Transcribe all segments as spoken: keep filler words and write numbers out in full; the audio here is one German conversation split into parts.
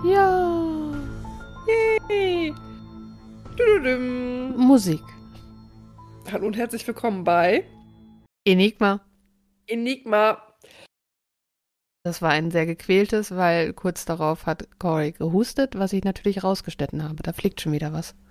Ja. Yay. Dududum. Musik. Hallo und herzlich willkommen bei Enigma. Enigma. Das war ein sehr gequältes, weil kurz darauf hat Cory gehustet, was ich natürlich rausgeschnitten habe. Da fliegt schon wieder was.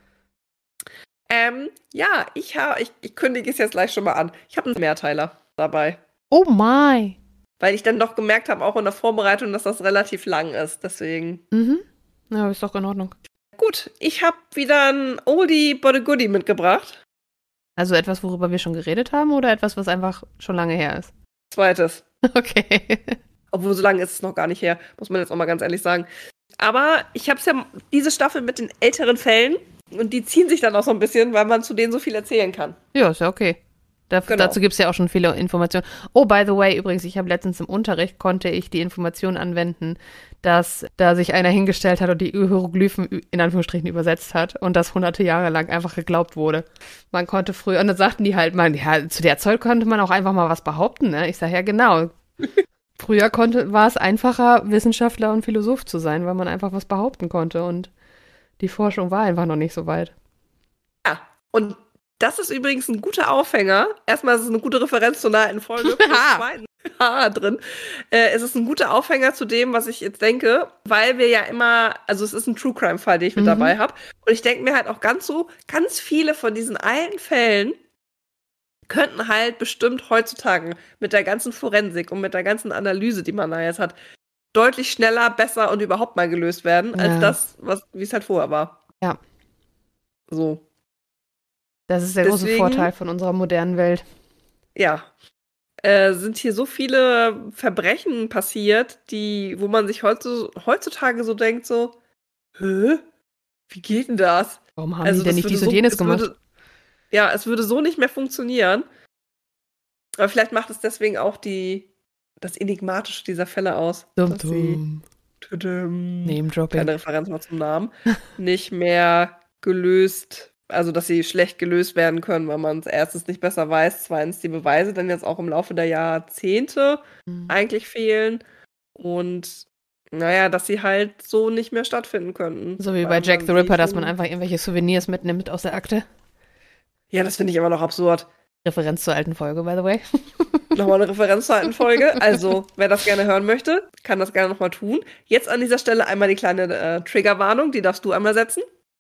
Ähm, ja, ich habe, ich, ich kündige es jetzt gleich schon mal an. Ich habe einen Mehrteiler dabei. Oh my. Weil ich dann doch gemerkt habe, auch in der Vorbereitung, dass das relativ lang ist. Deswegen. Mhm. Ja, ist doch in Ordnung. Gut, ich habe wieder ein Oldie but a Goodie mitgebracht. Also etwas, worüber wir schon geredet haben oder etwas, was einfach schon lange her ist? Zweites. Okay. Obwohl, so lange ist es noch gar nicht her, muss man jetzt auch mal ganz ehrlich sagen. Aber ich habe es ja, diese Staffel mit den älteren Fällen, und die ziehen sich dann auch so ein bisschen, weil man zu denen so viel erzählen kann. Ja, ist ja okay. Da, Genau. Dazu gibt es ja auch schon viele Informationen. Oh, by the way, übrigens, ich habe letztens im Unterricht, konnte ich die Information anwenden, dass da sich einer hingestellt hat und die Hieroglyphen in Anführungsstrichen übersetzt hat und das hunderte Jahre lang einfach geglaubt wurde. Man konnte früher, und dann sagten die halt mal, ja, zu der Zeit konnte man auch einfach mal was behaupten, ne? Ich sage, ja, genau. Früher konnte, war es einfacher, Wissenschaftler und Philosoph zu sein, weil man einfach was behaupten konnte und die Forschung war einfach noch nicht so weit. Ja, und das ist übrigens ein guter Aufhänger. Erstmal ist es eine gute Referenz zur alten Folge. Zweiten H drin. Äh, es ist ein guter Aufhänger zu dem, was ich jetzt denke, weil wir ja immer, also es ist ein True Crime Fall, den ich mit Mhm. dabei habe. Und ich denke mir halt auch ganz so, ganz viele von diesen alten Fällen könnten halt bestimmt heutzutage mit der ganzen Forensik und mit der ganzen Analyse, die man da jetzt hat, deutlich schneller, besser und überhaupt mal gelöst werden, als Ja. das, was wie es halt vorher war. Ja. So. Das ist der große Deswegen- Vorteil von unserer modernen Welt. Ja, äh, sind hier so viele Verbrechen passiert, die, wo man sich heutzu, heutzutage so denkt, so, hä? Wie geht denn das? Warum haben Also die denn das nicht würde dies und so- jenes es gemacht? Würde, ja, es würde so nicht mehr funktionieren. Aber vielleicht macht es deswegen auch die, das Enigmatische dieser Fälle aus. Dum, dass sie, dum. tudum, Name-Dropping. kleine Referenz mal zum Namen, nicht mehr gelöst, also dass sie schlecht gelöst werden können, weil man es erstens nicht besser weiß, zweitens die Beweise dann jetzt auch im Laufe der Jahrzehnte Mhm. eigentlich fehlen und naja, dass sie halt so nicht mehr stattfinden könnten. So wie Weil bei Jack man the sie Ripper, dass schon- man einfach irgendwelche Souvenirs mitnimmt aus der Akte. Ja, das finde ich immer noch absurd. Referenz zur alten Folge, by the way. Nochmal eine Referenz zur alten Folge. Also, wer das gerne hören möchte, kann das gerne nochmal tun. Jetzt an dieser Stelle einmal die kleine äh, Triggerwarnung, die darfst du einmal setzen.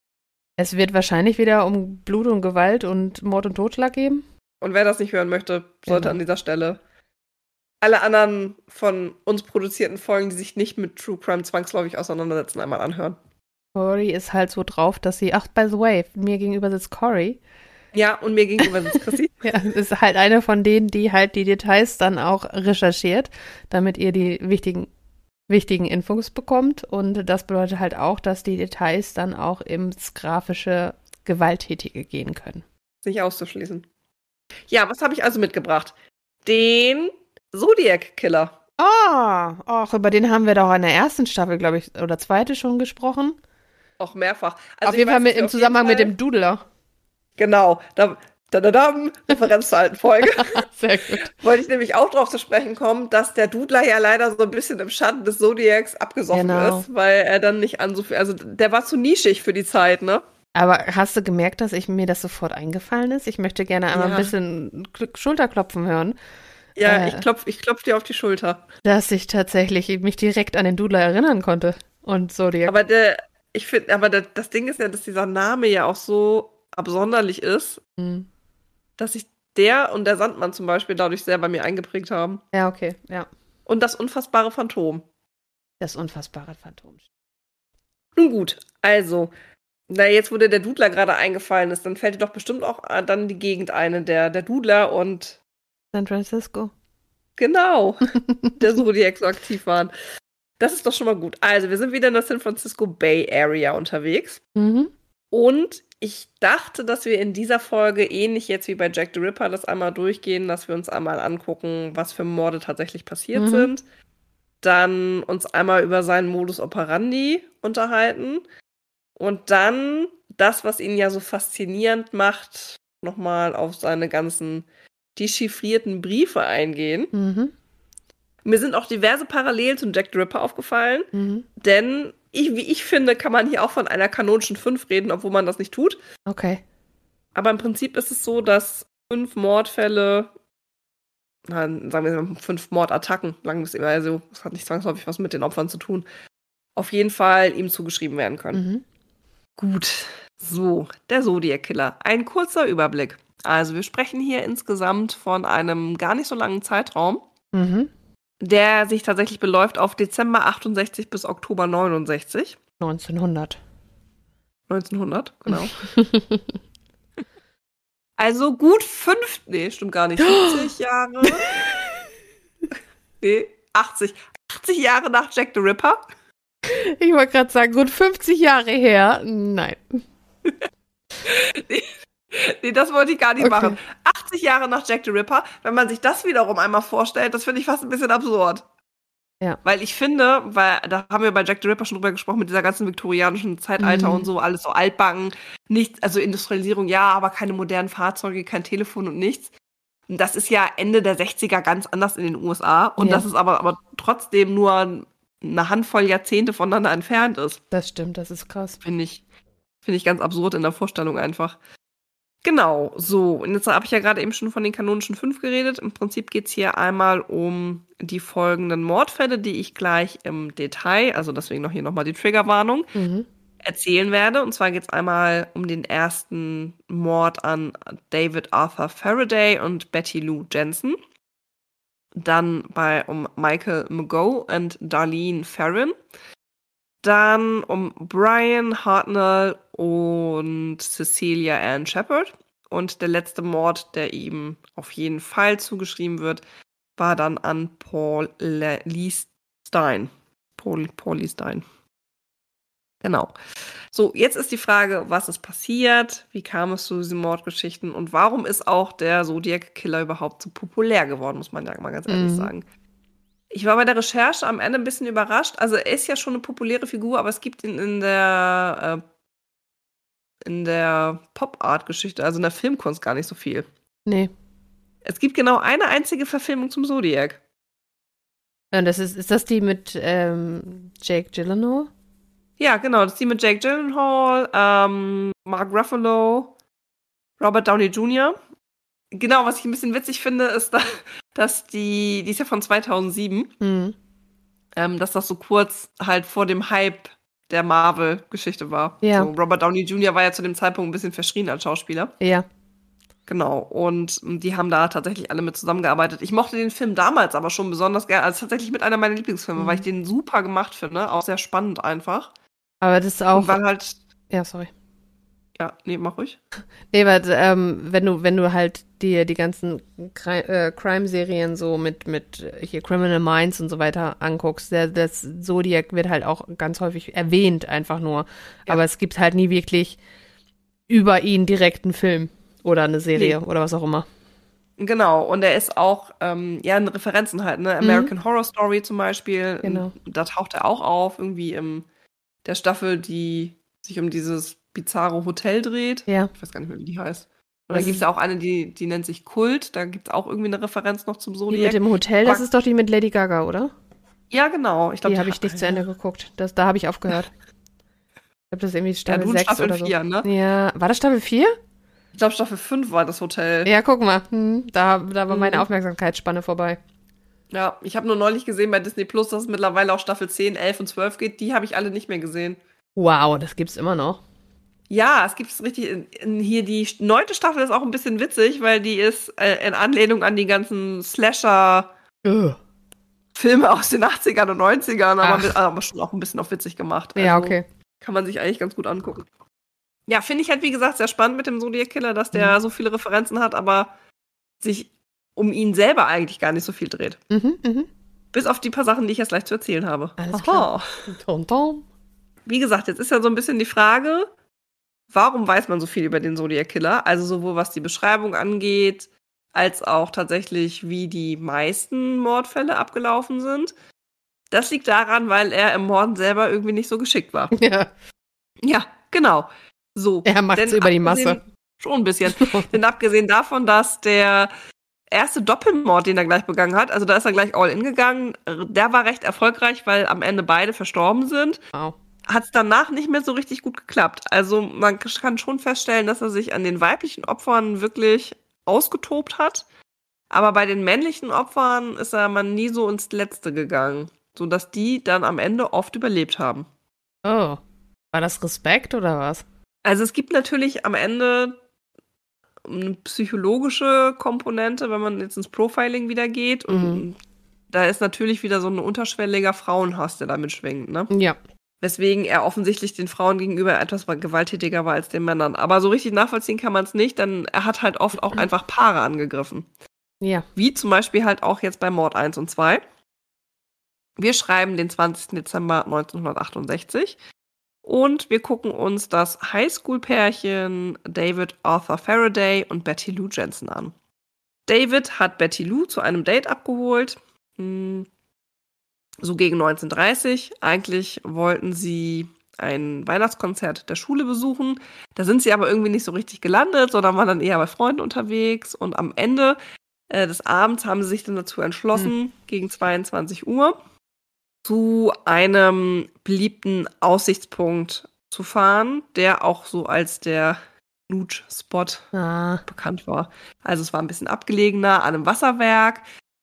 Es wird wahrscheinlich wieder um Blut und Gewalt und Mord und Totschlag gehen. Und wer das nicht hören möchte, sollte Genau. an dieser Stelle alle anderen von uns produzierten Folgen, die sich nicht mit True Crime zwangsläufig auseinandersetzen, einmal anhören. Cory ist halt so drauf, dass sie, ach, by the way, mir gegenüber sitzt Cory. Ja, und mir gegenüber sitzt Chrissy. Ja, ist halt eine von denen, die halt die Details dann auch recherchiert, damit ihr die wichtigen, wichtigen Infos bekommt. Und das bedeutet halt auch, dass die Details dann auch ins grafische Gewalttätige gehen können. Nicht auszuschließen. Ja, was habe ich also mitgebracht? Den Zodiac Killer. Ah, ach, über den haben wir doch in der ersten Staffel, glaube ich, oder zweite schon gesprochen. Auch mehrfach. Also auf ich jeden weiß, Fall mit, dass wir im auf jeden Zusammenhang mit Fall- dem Doodler. Genau. Da, da, da, da, Referenz zur alten Folge. Sehr gut. Wollte ich nämlich auch drauf zu sprechen kommen, dass der Dudler ja leider so ein bisschen im Schatten des Zodiacs abgesoffen Genau. ist, weil er dann nicht an so viel, also der war zu nischig für die Zeit, ne? Aber hast du gemerkt, dass ich mir das sofort eingefallen ist? Ich möchte gerne einmal Ja. ein bisschen Kl- Schulterklopfen hören, Ja, Äh. ich klopf, ich klopf dir auf die Schulter. dass ich tatsächlich mich direkt an den Doodler erinnern konnte. Und Zodiac. Aber der, ich finde, aber der, das Ding ist ja, dass dieser Name ja auch so absonderlich ist, Hm. dass sich der und der Sandmann zum Beispiel dadurch sehr bei mir eingeprägt haben. Ja, okay, ja. Und das unfassbare Phantom. Das unfassbare Phantom. Nun gut, also, na jetzt, wo dir der Dudler gerade eingefallen ist, dann fällt dir doch bestimmt auch äh, dann die Gegend ein, in der der Dudler und San Francisco. genau, der Zodiac so aktiv waren. Das ist doch schon mal gut. Also, wir sind wieder in der San Francisco Bay Area unterwegs. Mhm. Und ich dachte, dass wir in dieser Folge ähnlich jetzt wie bei Jack the Ripper das einmal durchgehen, dass wir uns einmal angucken, was für Morde tatsächlich passiert Mhm. sind. Dann uns einmal über seinen Modus operandi unterhalten. Und dann das, was ihn ja so faszinierend macht, nochmal auf seine ganzen dechiffrierten Briefe eingehen. Mhm. Mir sind auch diverse Parallelen zum Jack the Ripper aufgefallen, Mhm. denn ich, wie ich finde, kann man hier auch von einer kanonischen fünf reden, obwohl man das nicht tut. Okay. Aber im Prinzip ist es so, dass fünf Mordfälle, na, sagen wir mal fünf Mordattacken, lang bis immer, also das hat nicht zwangsläufig was mit den Opfern zu tun, auf jeden Fall ihm zugeschrieben werden können. Mhm. Gut, so, der Zodiac Killer. Ein kurzer Überblick. Also wir sprechen hier insgesamt von einem gar nicht so langen Zeitraum, Mhm. der sich tatsächlich beläuft auf Dezember achtundsechzig bis Oktober neunundsechzig. neunzehnhundert. neunzehnhundert, genau. Also gut fünf, nee, stimmt gar nicht, siebzig Jahre. Nee, achtzig. achtzig Jahre nach Jack the Ripper. Ich wollte gerade sagen, gut fünfzig Jahre her. Nein. Nee, nee, das wollte ich gar nicht Okay. machen. achtzig Jahre nach Jack the Ripper, wenn man sich das wiederum einmal vorstellt, das finde ich fast ein bisschen absurd. Ja. Weil ich finde, weil da haben wir bei Jack the Ripper schon drüber gesprochen, mit dieser ganzen viktorianischen Zeitalter Mhm. und so, alles so altbacken, nichts, also Industrialisierung ja, aber keine modernen Fahrzeuge, kein Telefon und nichts. Und das ist ja Ende der sechziger ganz anders in den U S A und Ja. das ist aber, aber trotzdem nur eine Handvoll Jahrzehnte voneinander entfernt ist. Das stimmt, das ist krass. Finde ich, finde ich ganz absurd in der Vorstellung einfach. Genau, so. Und jetzt habe ich ja gerade eben schon von den kanonischen fünf geredet. Im Prinzip geht es hier einmal um die folgenden Mordfälle, die ich gleich im Detail, also deswegen noch hier nochmal die Triggerwarnung, Mhm. erzählen werde. Und zwar geht es einmal um den ersten Mord an David Arthur Faraday und Betty Lou Jensen. Dann bei um Michael McGough und Darlene Ferrin. Dann um Brian Hartnell und Cecilia Ann Shepard. Und der letzte Mord, der ihm auf jeden Fall zugeschrieben wird, war dann an Paul Le- Lee Stein. Paul, Paul Lee Stein. Genau. So, jetzt ist die Frage, was ist passiert? Wie kam es zu diesen Mordgeschichten? Und warum ist auch der Zodiac Killer überhaupt so populär geworden, muss man ja mal ganz ehrlich Mhm. sagen. Ich war bei der Recherche am Ende ein bisschen überrascht. Also er ist ja schon eine populäre Figur, aber es gibt ihn in der äh, in der Pop-Art-Geschichte, also in der Filmkunst gar nicht so viel. Nee. Es gibt genau eine einzige Verfilmung zum Zodiac. Und das ist, ist das die mit ähm, Jake Gyllenhaal? Ja, genau, das ist die mit Jake Gyllenhaal, ähm, Mark Ruffalo, Robert Downey Junior Genau, was ich ein bisschen witzig finde, ist, da, dass die, die ist ja von zweitausendsieben, Mhm. ähm, dass das so kurz halt vor dem Hype der Marvel-Geschichte war. Ja. So, Robert Downey Junior war ja zu dem Zeitpunkt ein bisschen verschrien als Schauspieler. Ja. Genau, und die haben da tatsächlich alle mit zusammengearbeitet. Ich mochte den Film damals aber schon besonders gerne, also tatsächlich mit einer meiner Lieblingsfilme, Mhm. weil ich den super gemacht finde, auch sehr spannend einfach. Aber das ist Und auch. weil halt, Ja, sorry. ja, nee, mach ruhig. Nee, weil ähm, wenn du, wenn du halt dir die ganzen Cri äh, Crime-Serien so mit, mit äh, hier Criminal Minds und so weiter anguckst, der, das Zodiac wird halt auch ganz häufig erwähnt, einfach nur. Ja. Aber es gibt halt nie wirklich über ihn direkt einen Film oder eine Serie oder was auch immer. Genau, und er ist auch, ähm, ja, in Referenzen halt, ne? American Horror Story zum Beispiel, Genau. da taucht er auch auf, irgendwie in der Staffel, die sich um dieses bizarre Hotel dreht. Ja. Ich weiß gar nicht mehr, wie die heißt. Und Das dann gibt es ist- ja auch eine, die, die nennt sich Kult, da gibt es auch irgendwie eine Referenz noch zum Die Zodiac. mit dem Hotel, das Aber- ist doch die mit Lady Gaga, oder? Ja, genau. Ich glaub, Die habe ich hat- nicht zu Ende geguckt. Das, da habe ich aufgehört. Ich glaube, das ist irgendwie Ja, Staffel du in sechs Staffel oder so. vier, ne? Ja, war das Staffel vier? Ich glaube, Staffel fünf war das Hotel. Ja, guck mal. Hm, da, da war meine Mhm. Aufmerksamkeitsspanne vorbei. Ja, ich habe nur neulich gesehen bei Disney Plus, dass es mittlerweile auch Staffel zehn, elf und zwölf geht. Die habe ich alle nicht mehr gesehen. Wow, das gibt's immer noch. Ja, es gibt es richtig. In, in hier die neunte Staffel ist auch ein bisschen witzig, weil die ist äh, in Anlehnung an die ganzen Slasher-Filme Ugh. aus den achtzigern und neunzigern, aber, Ach. mit, aber schon auch ein bisschen auf witzig gemacht. Ja, Also okay. Kann man sich eigentlich ganz gut angucken. Ja, finde ich halt, wie gesagt, sehr spannend mit dem Zodiac Killer, dass der Mhm. so viele Referenzen hat, aber sich um ihn selber eigentlich gar nicht so viel dreht. Mhm, mhm. Bis auf die paar Sachen, die ich jetzt gleich zu erzählen habe. Alles klar. Tom, tom. Wie gesagt, jetzt ist ja so ein bisschen die Frage, warum weiß man so viel über den Zodiac Killer? Also sowohl was die Beschreibung angeht, als auch tatsächlich, wie die meisten Mordfälle abgelaufen sind. Das liegt daran, weil er im Morden selber irgendwie nicht so geschickt war. Ja, Ja, genau. So. er macht's Denn über die abgesehen- Masse. Schon ein bisschen. Denn abgesehen davon, dass der erste Doppelmord, den er gleich begangen hat, also da ist er gleich all in gegangen, der war recht erfolgreich, weil am Ende beide verstorben sind. Wow. hat es danach nicht mehr so richtig gut geklappt. Also man kann schon feststellen, dass er sich an den weiblichen Opfern wirklich ausgetobt hat. Aber bei den männlichen Opfern ist er mal nie so ins Letzte gegangen, sodass die dann am Ende oft überlebt haben. Oh, war das Respekt oder was? Also es gibt natürlich am Ende eine psychologische Komponente, wenn man jetzt ins Profiling wieder geht. Und Mhm. da ist natürlich wieder so ein unterschwelliger Frauenhass, der damit schwingt, ne? Ja. Weswegen er offensichtlich den Frauen gegenüber etwas gewalttätiger war als den Männern. Aber so richtig nachvollziehen kann man es nicht, denn er hat halt oft auch einfach Paare angegriffen. Ja. Wie zum Beispiel halt auch jetzt bei Mord eins und zwei. Wir schreiben den zwanzigsten Dezember neunzehnhundertachtundsechzig und wir gucken uns das Highschool-Pärchen David Arthur Faraday und Betty Lou Jensen an. David hat Betty Lou zu einem Date abgeholt, so gegen neunzehn Uhr dreißig. Eigentlich wollten sie ein Weihnachtskonzert der Schule besuchen. Da sind sie aber irgendwie nicht so richtig gelandet, sondern waren dann eher bei Freunden unterwegs. Und am Ende äh, des Abends haben sie sich dann dazu entschlossen, hm. gegen zweiundzwanzig Uhr zu einem beliebten Aussichtspunkt zu fahren, der auch so als der Nude-Spot ah. bekannt war. Also es war ein bisschen abgelegener an einem Wasserwerk.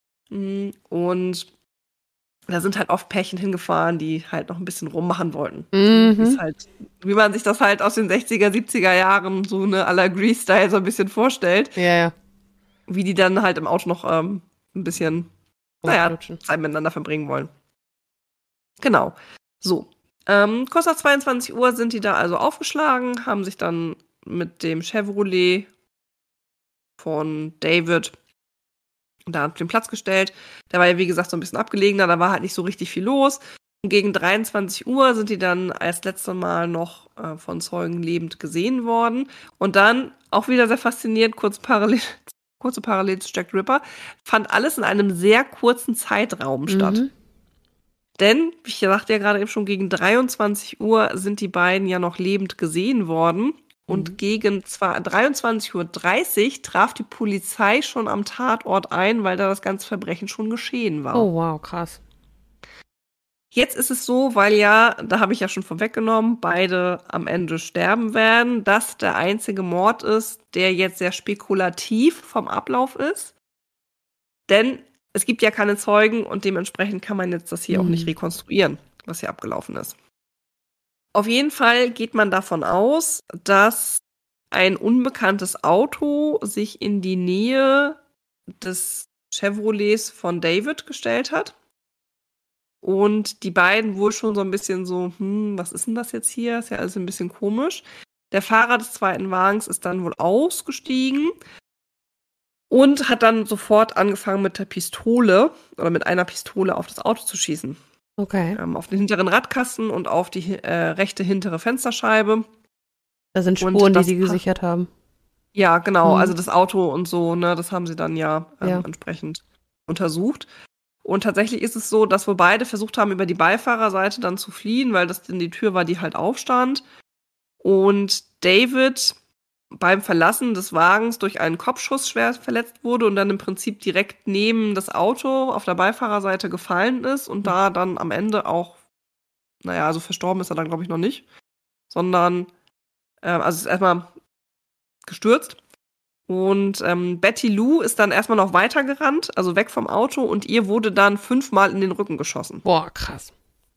Und da sind halt oft Pärchen hingefahren, die halt noch ein bisschen rummachen wollten. Mhm. Halt, wie man sich das halt aus den sechziger, siebziger Jahren so eine à la Grease-Style so ein bisschen vorstellt. Ja, ja. Wie die dann halt im Auto noch ähm, ein bisschen, naja, Zeit miteinander verbringen wollen. Genau. So. Ähm, kurz nach zweiundzwanzig Uhr sind die da also aufgeschlagen, haben sich dann mit dem Chevrolet von David da auf den Platz gestellt. Der war ja, wie gesagt, so ein bisschen abgelegener, da war halt nicht so richtig viel los. Und gegen dreiundzwanzig Uhr sind die dann als letztes Mal noch äh, von Zeugen lebend gesehen worden. Und dann, auch wieder sehr faszinierend, kurz parallel, kurze Parallel zu Jack Ripper, fand alles in einem sehr kurzen Zeitraum statt. Mhm. Denn, ich sagte ja gerade eben schon, gegen dreiundzwanzig Uhr sind die beiden ja noch lebend gesehen worden. Und mhm. gegen dreiundzwanzig Uhr dreißig traf die Polizei schon am Tatort ein, weil da das ganze Verbrechen schon geschehen war. Oh, wow, krass. Jetzt ist es so, weil ja, da habe ich ja schon vorweggenommen, beide am Ende sterben werden, dass der einzige Mord ist, der jetzt sehr spekulativ vom Ablauf ist. Denn es gibt ja keine Zeugen und dementsprechend kann man jetzt das hier mhm. auch nicht rekonstruieren, was hier abgelaufen ist. Auf jeden Fall geht man davon aus, dass ein unbekanntes Auto sich in die Nähe des Chevrolets von David gestellt hat. Und die beiden wohl schon so ein bisschen so, hm, was ist denn das jetzt hier? Ist ja alles ein bisschen komisch. Der Fahrer des zweiten Wagens ist dann wohl ausgestiegen und hat dann sofort angefangen mit der Pistole oder mit einer Pistole auf das Auto zu schießen. Okay. Ähm, auf den hinteren Radkasten und auf die äh, rechte hintere Fensterscheibe. Da sind Spuren, die sie gesichert haben. Ja, genau. Mhm. Also das Auto und so, ne, das haben sie dann ja, ähm, ja entsprechend untersucht. Und tatsächlich ist es so, dass wir beide versucht haben, über die Beifahrerseite dann zu fliehen, weil das in die Tür war, die halt aufstand. Und David beim Verlassen des Wagens durch einen Kopfschuss schwer verletzt wurde und dann im Prinzip direkt neben das Auto auf der Beifahrerseite gefallen ist und da dann am Ende auch, naja, also verstorben ist er dann, glaube ich, noch nicht, sondern, äh, also ist erstmal gestürzt. Und ähm, Betty Lou ist dann erstmal noch weitergerannt, also weg vom Auto, und ihr wurde dann fünfmal in den Rücken geschossen. Boah, krass.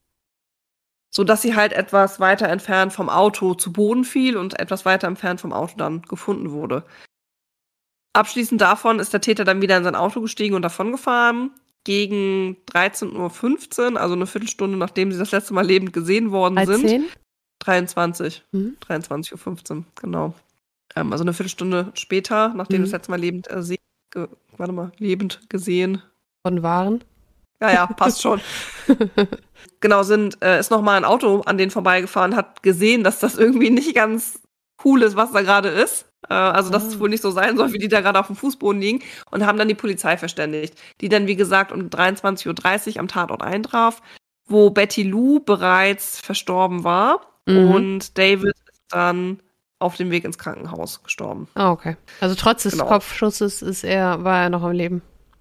Sodass sie halt etwas weiter entfernt vom Auto zu Boden fiel und etwas weiter entfernt vom Auto dann gefunden wurde. Abschließend davon ist der Täter dann wieder in sein Auto gestiegen und davongefahren. Gegen dreizehn Uhr fünfzehn, also eine Viertelstunde, nachdem sie das letzte Mal lebend gesehen worden dreizehn? sind. dreiundzwanzig. Mhm. dreiundzwanzig Uhr fünfzehn, genau. Ähm, also eine Viertelstunde später, nachdem mhm. das letzte Mal lebend, äh, se- ge- warte mal, lebend gesehen worden waren. Ja, ja, passt schon. Genau, sind, äh, ist nochmal ein Auto an denen vorbeigefahren, hat gesehen, dass das irgendwie nicht ganz cool ist, was da gerade ist. Äh, also, dass oh. es wohl nicht so sein soll, wie die da gerade auf dem Fußboden liegen. Und haben dann die Polizei verständigt, die dann, wie gesagt, um dreiundzwanzig Uhr dreißig am Tatort eintraf, wo Betty Lou bereits verstorben war. Mhm. Und David ist dann auf dem Weg ins Krankenhaus gestorben. Ah, okay. Also trotz des genau. Kopfschusses ist er, war er noch am Leben.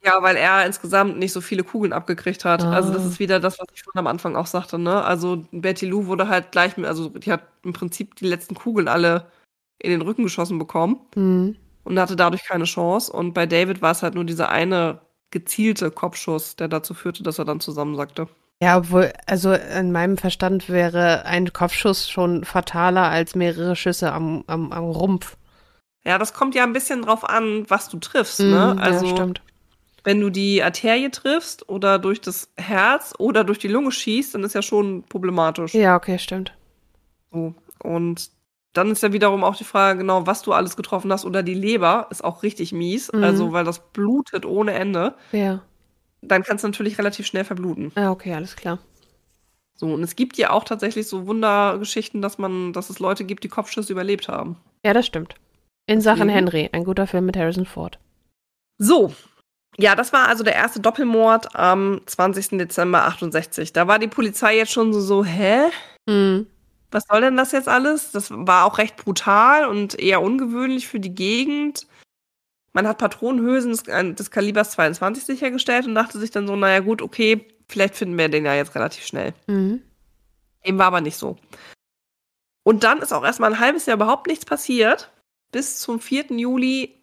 Ja, weil er insgesamt nicht so viele Kugeln abgekriegt hat. Ah. Also das ist wieder das, was ich schon am Anfang auch sagte, ne? Also Betty Lou wurde halt gleich mit, also die hat im Prinzip die letzten Kugeln alle in den Rücken geschossen bekommen Mhm. und hatte dadurch keine Chance. Und bei David war es halt nur dieser eine gezielte Kopfschuss, der dazu führte, dass er dann zusammensackte. Ja, obwohl, also in meinem Verstand wäre ein Kopfschuss schon fataler als mehrere Schüsse am, am, am Rumpf. Ja, das kommt ja ein bisschen drauf an, was du triffst, Mhm, ne? Also ja, stimmt. wenn du die Arterie triffst oder durch das Herz oder durch die Lunge schießt, dann ist ja schon problematisch. Ja, okay, stimmt. So. Und dann ist ja wiederum auch die Frage, genau, was du alles getroffen hast. Oder die Leber ist auch richtig mies, Mhm. also weil das blutet ohne Ende. Ja. Dann kann es natürlich relativ schnell verbluten. Ah, okay, alles klar. So, und es gibt ja auch tatsächlich so Wundergeschichten, dass man, dass es Leute gibt, die Kopfschüsse überlebt haben. Ja, das stimmt. In Sachen Deswegen. Henry, ein guter Film mit Harrison Ford. So, ja, das war also der erste Doppelmord am zwanzigsten Dezember achtundsechzig. Da war die Polizei jetzt schon so, so hä? Mhm. Was soll denn das jetzt alles? Das war auch recht brutal und eher ungewöhnlich für die Gegend. Man hat Patronenhülsen des, des Kalibers zweiundzwanzig sichergestellt und dachte sich dann so, naja gut, okay, vielleicht finden wir den ja jetzt relativ schnell. Mhm. Dem war aber nicht so. Und dann ist auch erstmal ein halbes Jahr überhaupt nichts passiert, bis zum vierten Juli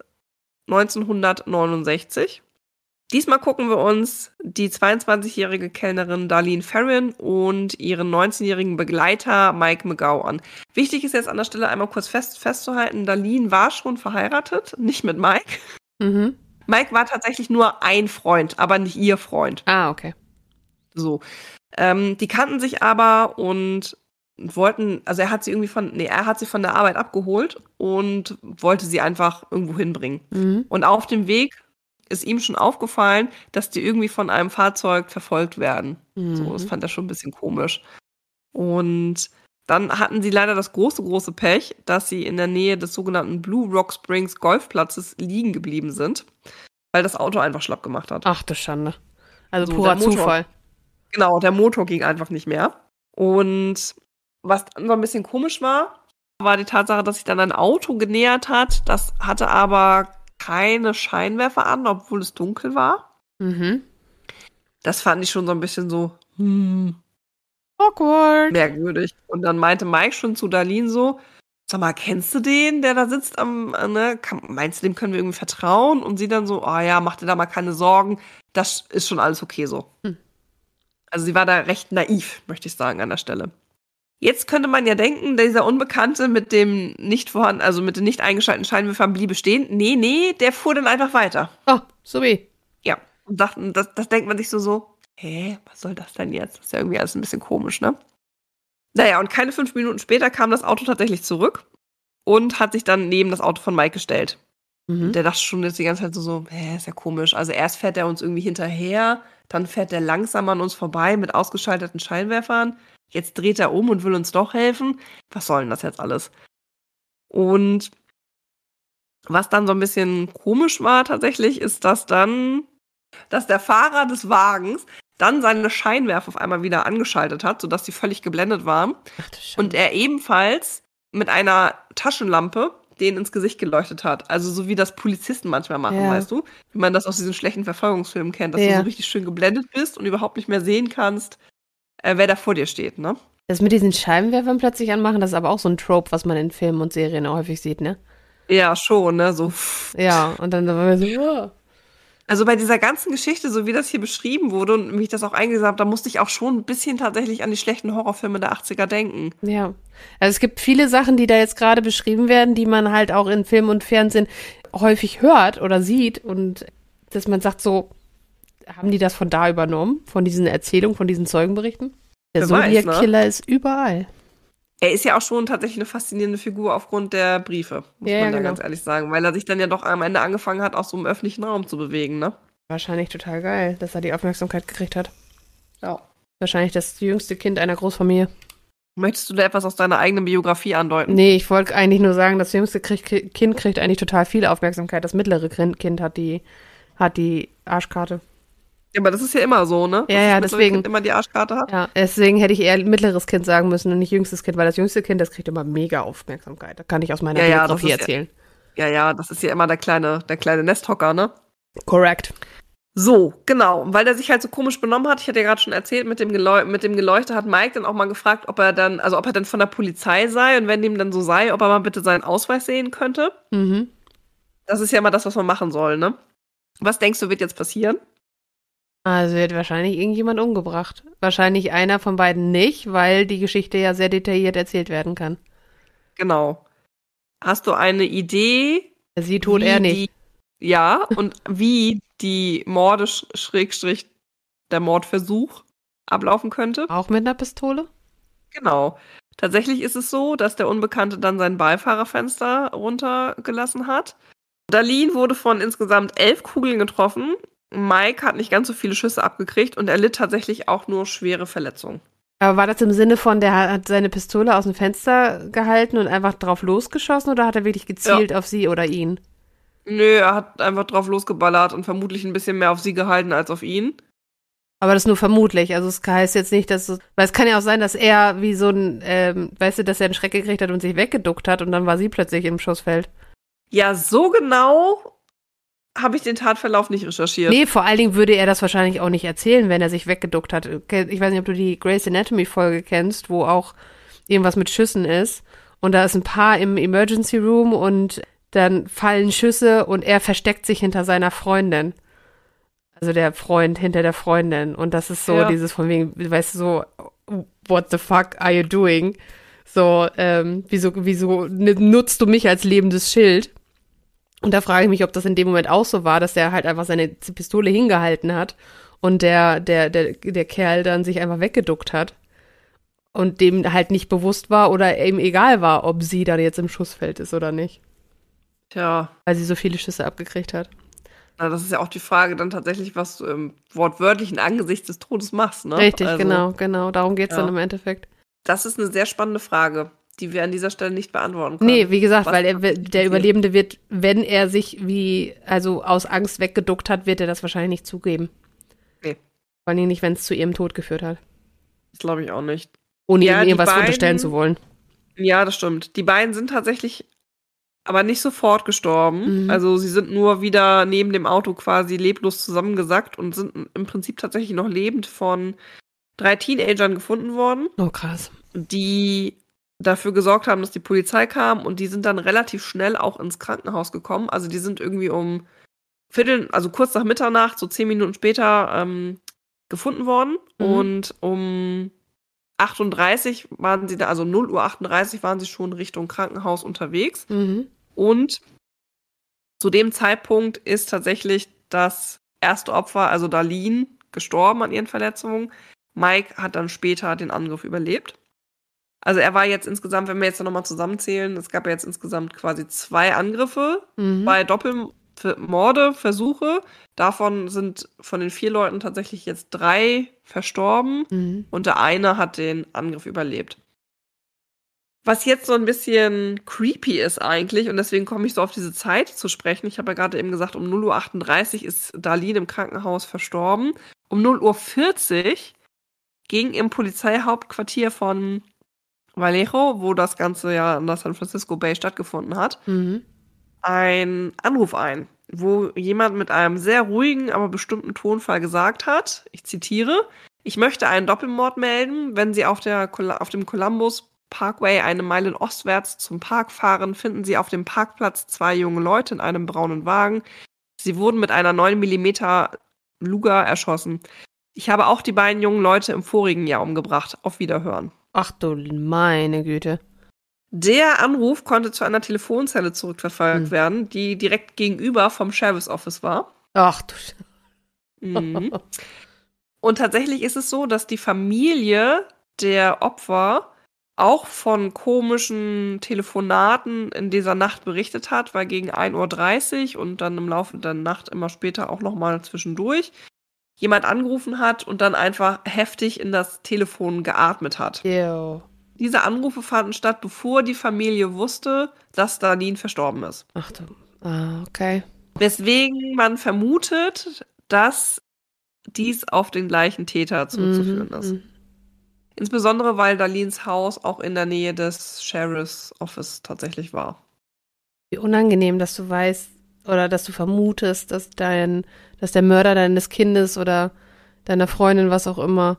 neunzehnhundertneunundsechzig. Diesmal gucken wir uns die zweiundzwanzigjährige Kellnerin Darlene Ferrin und ihren neunzehnjährigen Begleiter Mike McGough an. Wichtig ist jetzt an der Stelle einmal kurz fest, festzuhalten, Darlene war schon verheiratet, nicht mit Mike. Mhm. Mike war tatsächlich nur ein Freund, aber nicht ihr Freund. Ah, okay. So. Ähm, die kannten sich aber und wollten, also er hat sie irgendwie von, nee, er hat sie von der Arbeit abgeholt und wollte sie einfach irgendwo hinbringen. Mhm. Und auf dem Weg ist ihm schon aufgefallen, dass die irgendwie von einem Fahrzeug verfolgt werden. Mhm. So, das fand er schon ein bisschen komisch. Und dann hatten sie leider das große, große Pech, dass sie in der Nähe des sogenannten Blue Rock Springs Golfplatzes liegen geblieben sind, weil das Auto einfach schlapp gemacht hat. Ach du Schande. Also So, purer der Motor- Zufall. Genau, der Motor ging einfach nicht mehr. Und was dann so ein bisschen komisch war, war die Tatsache, dass sich dann ein Auto genähert hat. Das hatte aber keine Scheinwerfer an, obwohl es dunkel war. Mhm. Das fand ich schon so ein bisschen so hm, Awkward. merkwürdig. Und dann meinte Mike schon zu Darlene so, sag mal, kennst du den, der da sitzt am, äh, ne? Kann, meinst du, dem können wir irgendwie vertrauen? Und sie dann so, oh ja, mach dir da mal keine Sorgen. Das ist schon alles okay so. Hm. Also sie war da recht naiv, möchte ich sagen, an der Stelle. Jetzt könnte man ja denken, dieser Unbekannte mit dem nicht vorhanden, also mit den nicht eingeschalteten Scheinwerfern bliebe stehen. Nee, nee, der fuhr dann einfach weiter. Oh, so wie. Ja. Und dachten, das, das denkt man sich so so, hä, was soll das denn jetzt? Das ist ja irgendwie alles ein bisschen komisch, ne? Naja, und keine fünf Minuten später kam das Auto tatsächlich zurück und hat sich dann neben das Auto von Mike gestellt. Mhm. Und der dachte schon jetzt die ganze Zeit so, so, hä, ist ja komisch. Also erst fährt er uns irgendwie hinterher, dann fährt er langsam an uns vorbei mit ausgeschalteten Scheinwerfern. Jetzt dreht er um und will uns doch helfen. Was soll denn das jetzt alles? Und was dann so ein bisschen komisch war tatsächlich, ist, dass dann, dass der Fahrer des Wagens dann seine Scheinwerfer auf einmal wieder angeschaltet hat, sodass die völlig geblendet waren. Ach du Schande. Und er ebenfalls mit einer Taschenlampe denen ins Gesicht geleuchtet hat. Also so wie das Polizisten manchmal machen, Ja. weißt du? Wie man das aus diesen schlechten Verfolgungsfilmen kennt, dass Ja. du so richtig schön geblendet bist und überhaupt nicht mehr sehen kannst, äh, wer da vor dir steht, ne? Das mit diesen Scheinwerfern plötzlich anmachen, das ist aber auch so ein Trope, was man in Filmen und Serien auch häufig sieht, ne? Ja, schon, ne? So. Ja, und dann waren wir so, oh. Also bei dieser ganzen Geschichte, so wie das hier beschrieben wurde und wie ich das auch eingesehen habe, da musste ich auch schon ein bisschen tatsächlich an die schlechten Horrorfilme der achtziger denken. Ja. Also es gibt viele Sachen, die da jetzt gerade beschrieben werden, die man halt auch in Film und Fernsehen häufig hört oder sieht und dass man sagt so, haben die das von da übernommen? Von diesen Erzählungen, von diesen Zeugenberichten? Der Wer weiß, ne? Zodiac-Killer ist überall. Er ist ja auch schon tatsächlich eine faszinierende Figur aufgrund der Briefe, muss Ja, man ja, da genau. ganz ehrlich sagen, weil er sich dann ja doch am Ende angefangen hat, auch so im öffentlichen Raum zu bewegen, ne? Wahrscheinlich total geil, dass er die Aufmerksamkeit gekriegt hat. Ja. Wahrscheinlich das jüngste Kind einer Großfamilie. Möchtest du da etwas aus deiner eigenen Biografie andeuten? Nee, ich wollte eigentlich nur sagen, das jüngste krieg, Kind kriegt eigentlich total viel Aufmerksamkeit. Das mittlere Kind hat die, hat die Arschkarte. Ja, aber das ist ja immer so, ne? Dass Ja, ja, das mittlere deswegen. Kind immer die Arschkarte hat. Ja, deswegen hätte ich eher mittleres Kind sagen müssen und nicht jüngstes Kind, weil das jüngste Kind, das kriegt immer mega Aufmerksamkeit. Das kann ich aus meiner Ja, ja, das Biografie ist ja- erzählen. Ja, ja, das ist ja immer der kleine, der kleine Nesthocker, ne? Correct. So, genau. Und weil der sich halt so komisch benommen hat, ich hatte ja gerade schon erzählt, mit dem, Geleu mit dem Geleuchte hat Mike dann auch mal gefragt, ob er dann, also ob er dann von der Polizei sei und wenn dem dann so sei, ob er mal bitte seinen Ausweis sehen könnte. Mhm. Das ist ja mal das, was man machen soll, ne? Was denkst du, wird jetzt passieren? Also wird wahrscheinlich irgendjemand umgebracht. Wahrscheinlich einer von beiden nicht, weil die Geschichte ja sehr detailliert erzählt werden kann. Genau. Hast du eine Idee? Sie tot, wie er nicht. Die, ja, und wie die Morde, Schrägstrich, der Mordversuch ablaufen könnte? Auch mit einer Pistole? Genau. Tatsächlich ist es so, dass der Unbekannte dann sein Beifahrerfenster runtergelassen hat. Darlene wurde von insgesamt elf Kugeln getroffen. Mike hat nicht ganz so viele Schüsse abgekriegt und er litt tatsächlich auch nur schwere Verletzungen. Aber war das im Sinne von, der hat seine Pistole aus dem Fenster gehalten und einfach drauf losgeschossen oder hat er wirklich gezielt Ja. auf sie oder ihn? Nö, er hat einfach drauf losgeballert und vermutlich ein bisschen mehr auf sie gehalten als auf ihn. Aber das nur vermutlich. Also es heißt jetzt nicht, dass es. Weil es kann ja auch sein, dass er wie so ein, ähm, weißt du, dass er einen Schreck gekriegt hat und sich weggeduckt hat und dann war sie plötzlich im Schussfeld. Ja, so genau habe ich den Tatverlauf nicht recherchiert. Nee, vor allen Dingen würde er das wahrscheinlich auch nicht erzählen, wenn er sich weggeduckt hat. Ich weiß nicht, ob du die Grey's Anatomy-Folge kennst, wo auch irgendwas mit Schüssen ist. Und da ist ein Paar im Emergency Room und dann fallen Schüsse und er versteckt sich hinter seiner Freundin. Also der Freund hinter der Freundin. Und das ist so Ja. dieses von wegen, weißt du, so, what the fuck are you doing? So, ähm, wieso, wieso nutzt du mich als lebendes Schild? Und da frage ich mich, ob das in dem Moment auch so war, dass der halt einfach seine Pistole hingehalten hat und der, der, der, der Kerl dann sich einfach weggeduckt hat und dem halt nicht bewusst war oder ihm egal war, ob sie dann jetzt im Schussfeld ist oder nicht, Tja, weil sie so viele Schüsse abgekriegt hat. na, das ist ja auch die Frage dann tatsächlich, was du im wortwörtlichen Angesicht des Todes machst, ne? Richtig, Also, genau, genau. Darum geht's ja. dann im Endeffekt. Das ist eine sehr spannende Frage, die wir an dieser Stelle nicht beantworten können. Nee, wie gesagt, Was weil er, tatsächlich der passiert. Überlebende wird, wenn er sich wie, also aus Angst weggeduckt hat, wird er das wahrscheinlich nicht zugeben. Nee. Vor allem nicht, wenn es zu ihrem Tod geführt hat. Das glaube ich auch nicht. Ohne Ja, ihm die irgendwas beiden- unterstellen zu wollen. Ja, das stimmt. Die beiden sind tatsächlich aber nicht sofort gestorben. Mhm. Also sie sind nur wieder neben dem Auto quasi leblos zusammengesackt und sind im Prinzip tatsächlich noch lebend von drei Teenagern gefunden worden, Oh, krass. die dafür gesorgt haben, dass die Polizei kam und die sind dann relativ schnell auch ins Krankenhaus gekommen. Also die sind irgendwie um Viertel, also kurz nach Mitternacht, so zehn Minuten später ähm, gefunden worden Mhm. und um achtunddreißig waren sie da, also null Uhr achtunddreißig waren sie schon Richtung Krankenhaus unterwegs. Mhm. Und zu dem Zeitpunkt ist tatsächlich das erste Opfer, also Darlene, gestorben an ihren Verletzungen. Mike hat dann später den Angriff überlebt. Also er war jetzt insgesamt, wenn wir jetzt nochmal zusammenzählen, es gab ja jetzt insgesamt quasi zwei Angriffe, Mhm. zwei Doppelmorde, Versuche. Davon sind von den vier Leuten tatsächlich jetzt drei verstorben. Mhm. Und der eine hat den Angriff überlebt. Was jetzt so ein bisschen creepy ist eigentlich, und deswegen komme ich so auf diese Zeit zu sprechen. Ich habe ja gerade eben gesagt, um null Uhr achtunddreißig ist Darlene im Krankenhaus verstorben. Um null Uhr vierzig ging im Polizeihauptquartier von Vallejo, wo das Ganze ja an der San Francisco Bay stattgefunden hat, Mhm. ein Anruf ein, wo jemand mit einem sehr ruhigen, aber bestimmten Tonfall gesagt hat, ich zitiere, ich möchte einen Doppelmord melden, wenn Sie auf, der, auf dem Columbus Parkway eine Meile ostwärts zum Park fahren, finden Sie auf dem Parkplatz zwei junge Leute in einem braunen Wagen. Sie wurden mit einer neun Millimeter Luger erschossen. Ich habe auch die beiden jungen Leute im vorigen Jahr umgebracht. Auf Wiederhören. Ach du meine Güte. Der Anruf konnte zu einer Telefonzelle zurückverfolgt Hm. werden, die direkt gegenüber vom Sheriff's Office war. Ach du. Mhm. Und tatsächlich ist es so, dass die Familie der Opfer auch von komischen Telefonaten in dieser Nacht berichtet hat, weil gegen ein Uhr dreißig und dann im Laufe der Nacht immer später auch nochmal zwischendurch jemand angerufen hat und dann einfach heftig in das Telefon geatmet hat. Ew. Diese Anrufe fanden statt, bevor die Familie wusste, dass Darlene verstorben ist. Ach du. Ah, okay. Weswegen man vermutet, dass dies auf den gleichen Täter zurückzuführen Mhm. ist. Mhm. Insbesondere, weil Darlenes Haus auch in der Nähe des Sheriff's Office tatsächlich war. Wie unangenehm, dass du weißt, oder dass du vermutest, dass dein, dass der Mörder deines Kindes oder deiner Freundin, was auch immer,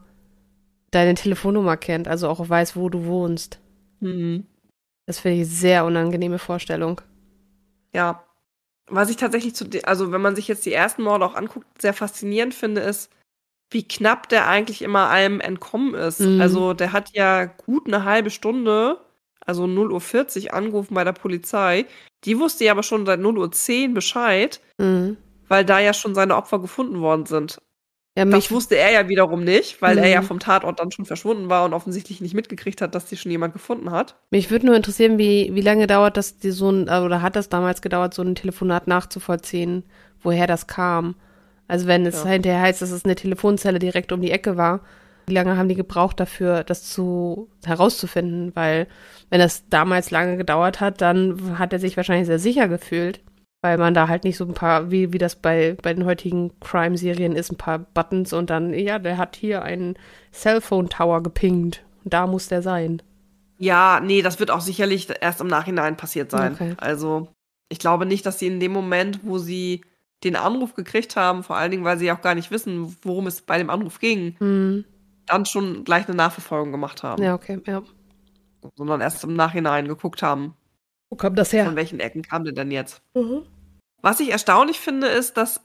deine Telefonnummer kennt, also auch weiß, wo du wohnst. Mhm. Das finde ich eine sehr unangenehme Vorstellung. Ja. Was ich tatsächlich zu, de- also wenn man sich jetzt die ersten Morde auch anguckt, sehr faszinierend finde, ist, wie knapp der eigentlich immer allem entkommen ist. Mhm. Also der hat ja gut eine halbe Stunde, also null Uhr vierzig, angerufen bei der Polizei. Die wusste ja aber schon seit null Uhr zehn Bescheid, Mhm. weil da ja schon seine Opfer gefunden worden sind. Ja, Das mich, wusste er ja wiederum nicht, weil er ja Mhm. vom Tatort dann schon verschwunden war und offensichtlich nicht mitgekriegt hat, dass die schon jemand gefunden hat. mich würde nur interessieren, wie, wie lange dauert das, die so ein, oder hat das damals gedauert, so ein Telefonat nachzuvollziehen, woher das kam. Also wenn es Ja. hinterher heißt, dass es eine Telefonzelle direkt um die Ecke war, wie lange haben die gebraucht dafür, das zu herauszufinden? Weil wenn das damals lange gedauert hat, dann hat er sich wahrscheinlich sehr sicher gefühlt, weil man da halt nicht so ein paar, wie, wie das bei, bei den heutigen Crime-Serien ist, ein paar Buttons und dann, ja, der hat hier einen Cellphone-Tower gepingt und da muss der sein. Ja, nee, das wird auch sicherlich erst im Nachhinein passiert sein. Okay. Also, ich glaube nicht, dass sie in dem Moment, wo sie den Anruf gekriegt haben, vor allen Dingen, weil sie auch gar nicht wissen, worum es bei dem Anruf ging, Mhm. dann schon gleich eine Nachverfolgung gemacht haben. Ja, okay, ja. Sondern erst im Nachhinein geguckt haben, Wo kommt das von her? welchen Ecken kam der denn jetzt. Mhm. Was ich erstaunlich finde, ist, dass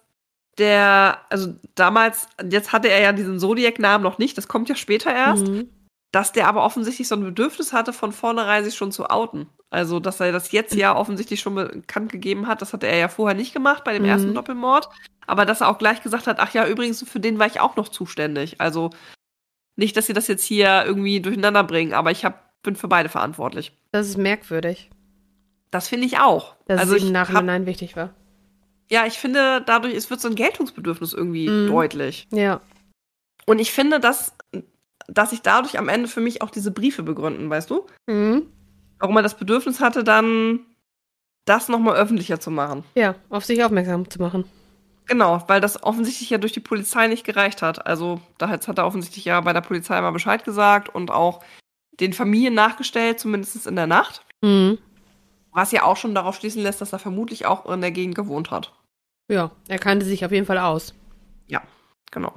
der, also damals, jetzt hatte er ja diesen Zodiac-Namen noch nicht, das kommt ja später erst, Mhm. dass der aber offensichtlich so ein Bedürfnis hatte, von vornherein sich schon zu outen. Also, dass er das jetzt ja offensichtlich schon bekannt gegeben hat, das hatte er ja vorher nicht gemacht bei dem Mhm. ersten Doppelmord. Aber dass er auch gleich gesagt hat, ach ja, übrigens, für den war ich auch noch zuständig. Also nicht, dass sie das jetzt hier irgendwie durcheinander bringen, aber ich hab, bin für beide verantwortlich. Das ist merkwürdig, Das finde ich auch. dass also es ihm ich im hab, Nachhinein wichtig war. ja, ich finde, dadurch, es wird so ein Geltungsbedürfnis irgendwie Mhm. deutlich. Ja. Und ich finde, dass, dass sich dadurch am Ende für mich auch diese Briefe begründen, weißt du? Mhm. Warum er das Bedürfnis hatte, dann das nochmal öffentlicher zu machen. Ja, auf sich aufmerksam zu machen. Genau, weil das offensichtlich ja durch die Polizei nicht gereicht hat. Also da hat, hat er offensichtlich ja bei der Polizei mal Bescheid gesagt und auch den Familien nachgestellt, zumindest in der Nacht. Mhm. Was ja auch schon darauf schließen lässt, dass er vermutlich auch in der Gegend gewohnt hat. Ja, er kannte sich auf jeden Fall aus. Ja, genau.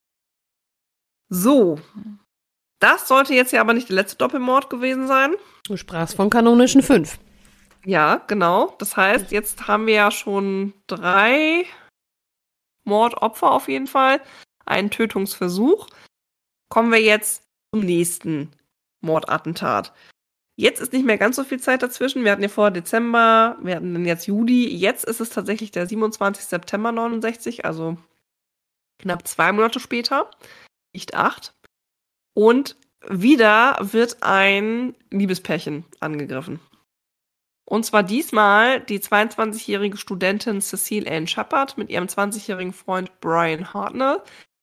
So. Das sollte jetzt ja aber nicht der letzte Doppelmord gewesen sein. Du sprachst von kanonischen fünf. Ja, genau. Das heißt, jetzt haben wir ja schon drei Mordopfer auf jeden Fall. Einen Tötungsversuch. Kommen wir jetzt zum nächsten Mordattentat. Jetzt ist nicht mehr ganz so viel Zeit dazwischen. Wir hatten ja vor Dezember, wir hatten dann jetzt Juli. Jetzt ist es tatsächlich der siebenundzwanzigster September neunundsechzig, also knapp zwei Monate später, nicht acht. Und wieder wird ein Liebespärchen angegriffen. Und zwar diesmal die zweiundzwanzigjährige Studentin Cecile Ann Shepard mit ihrem zwanzigjährigen Freund Brian Hartnell,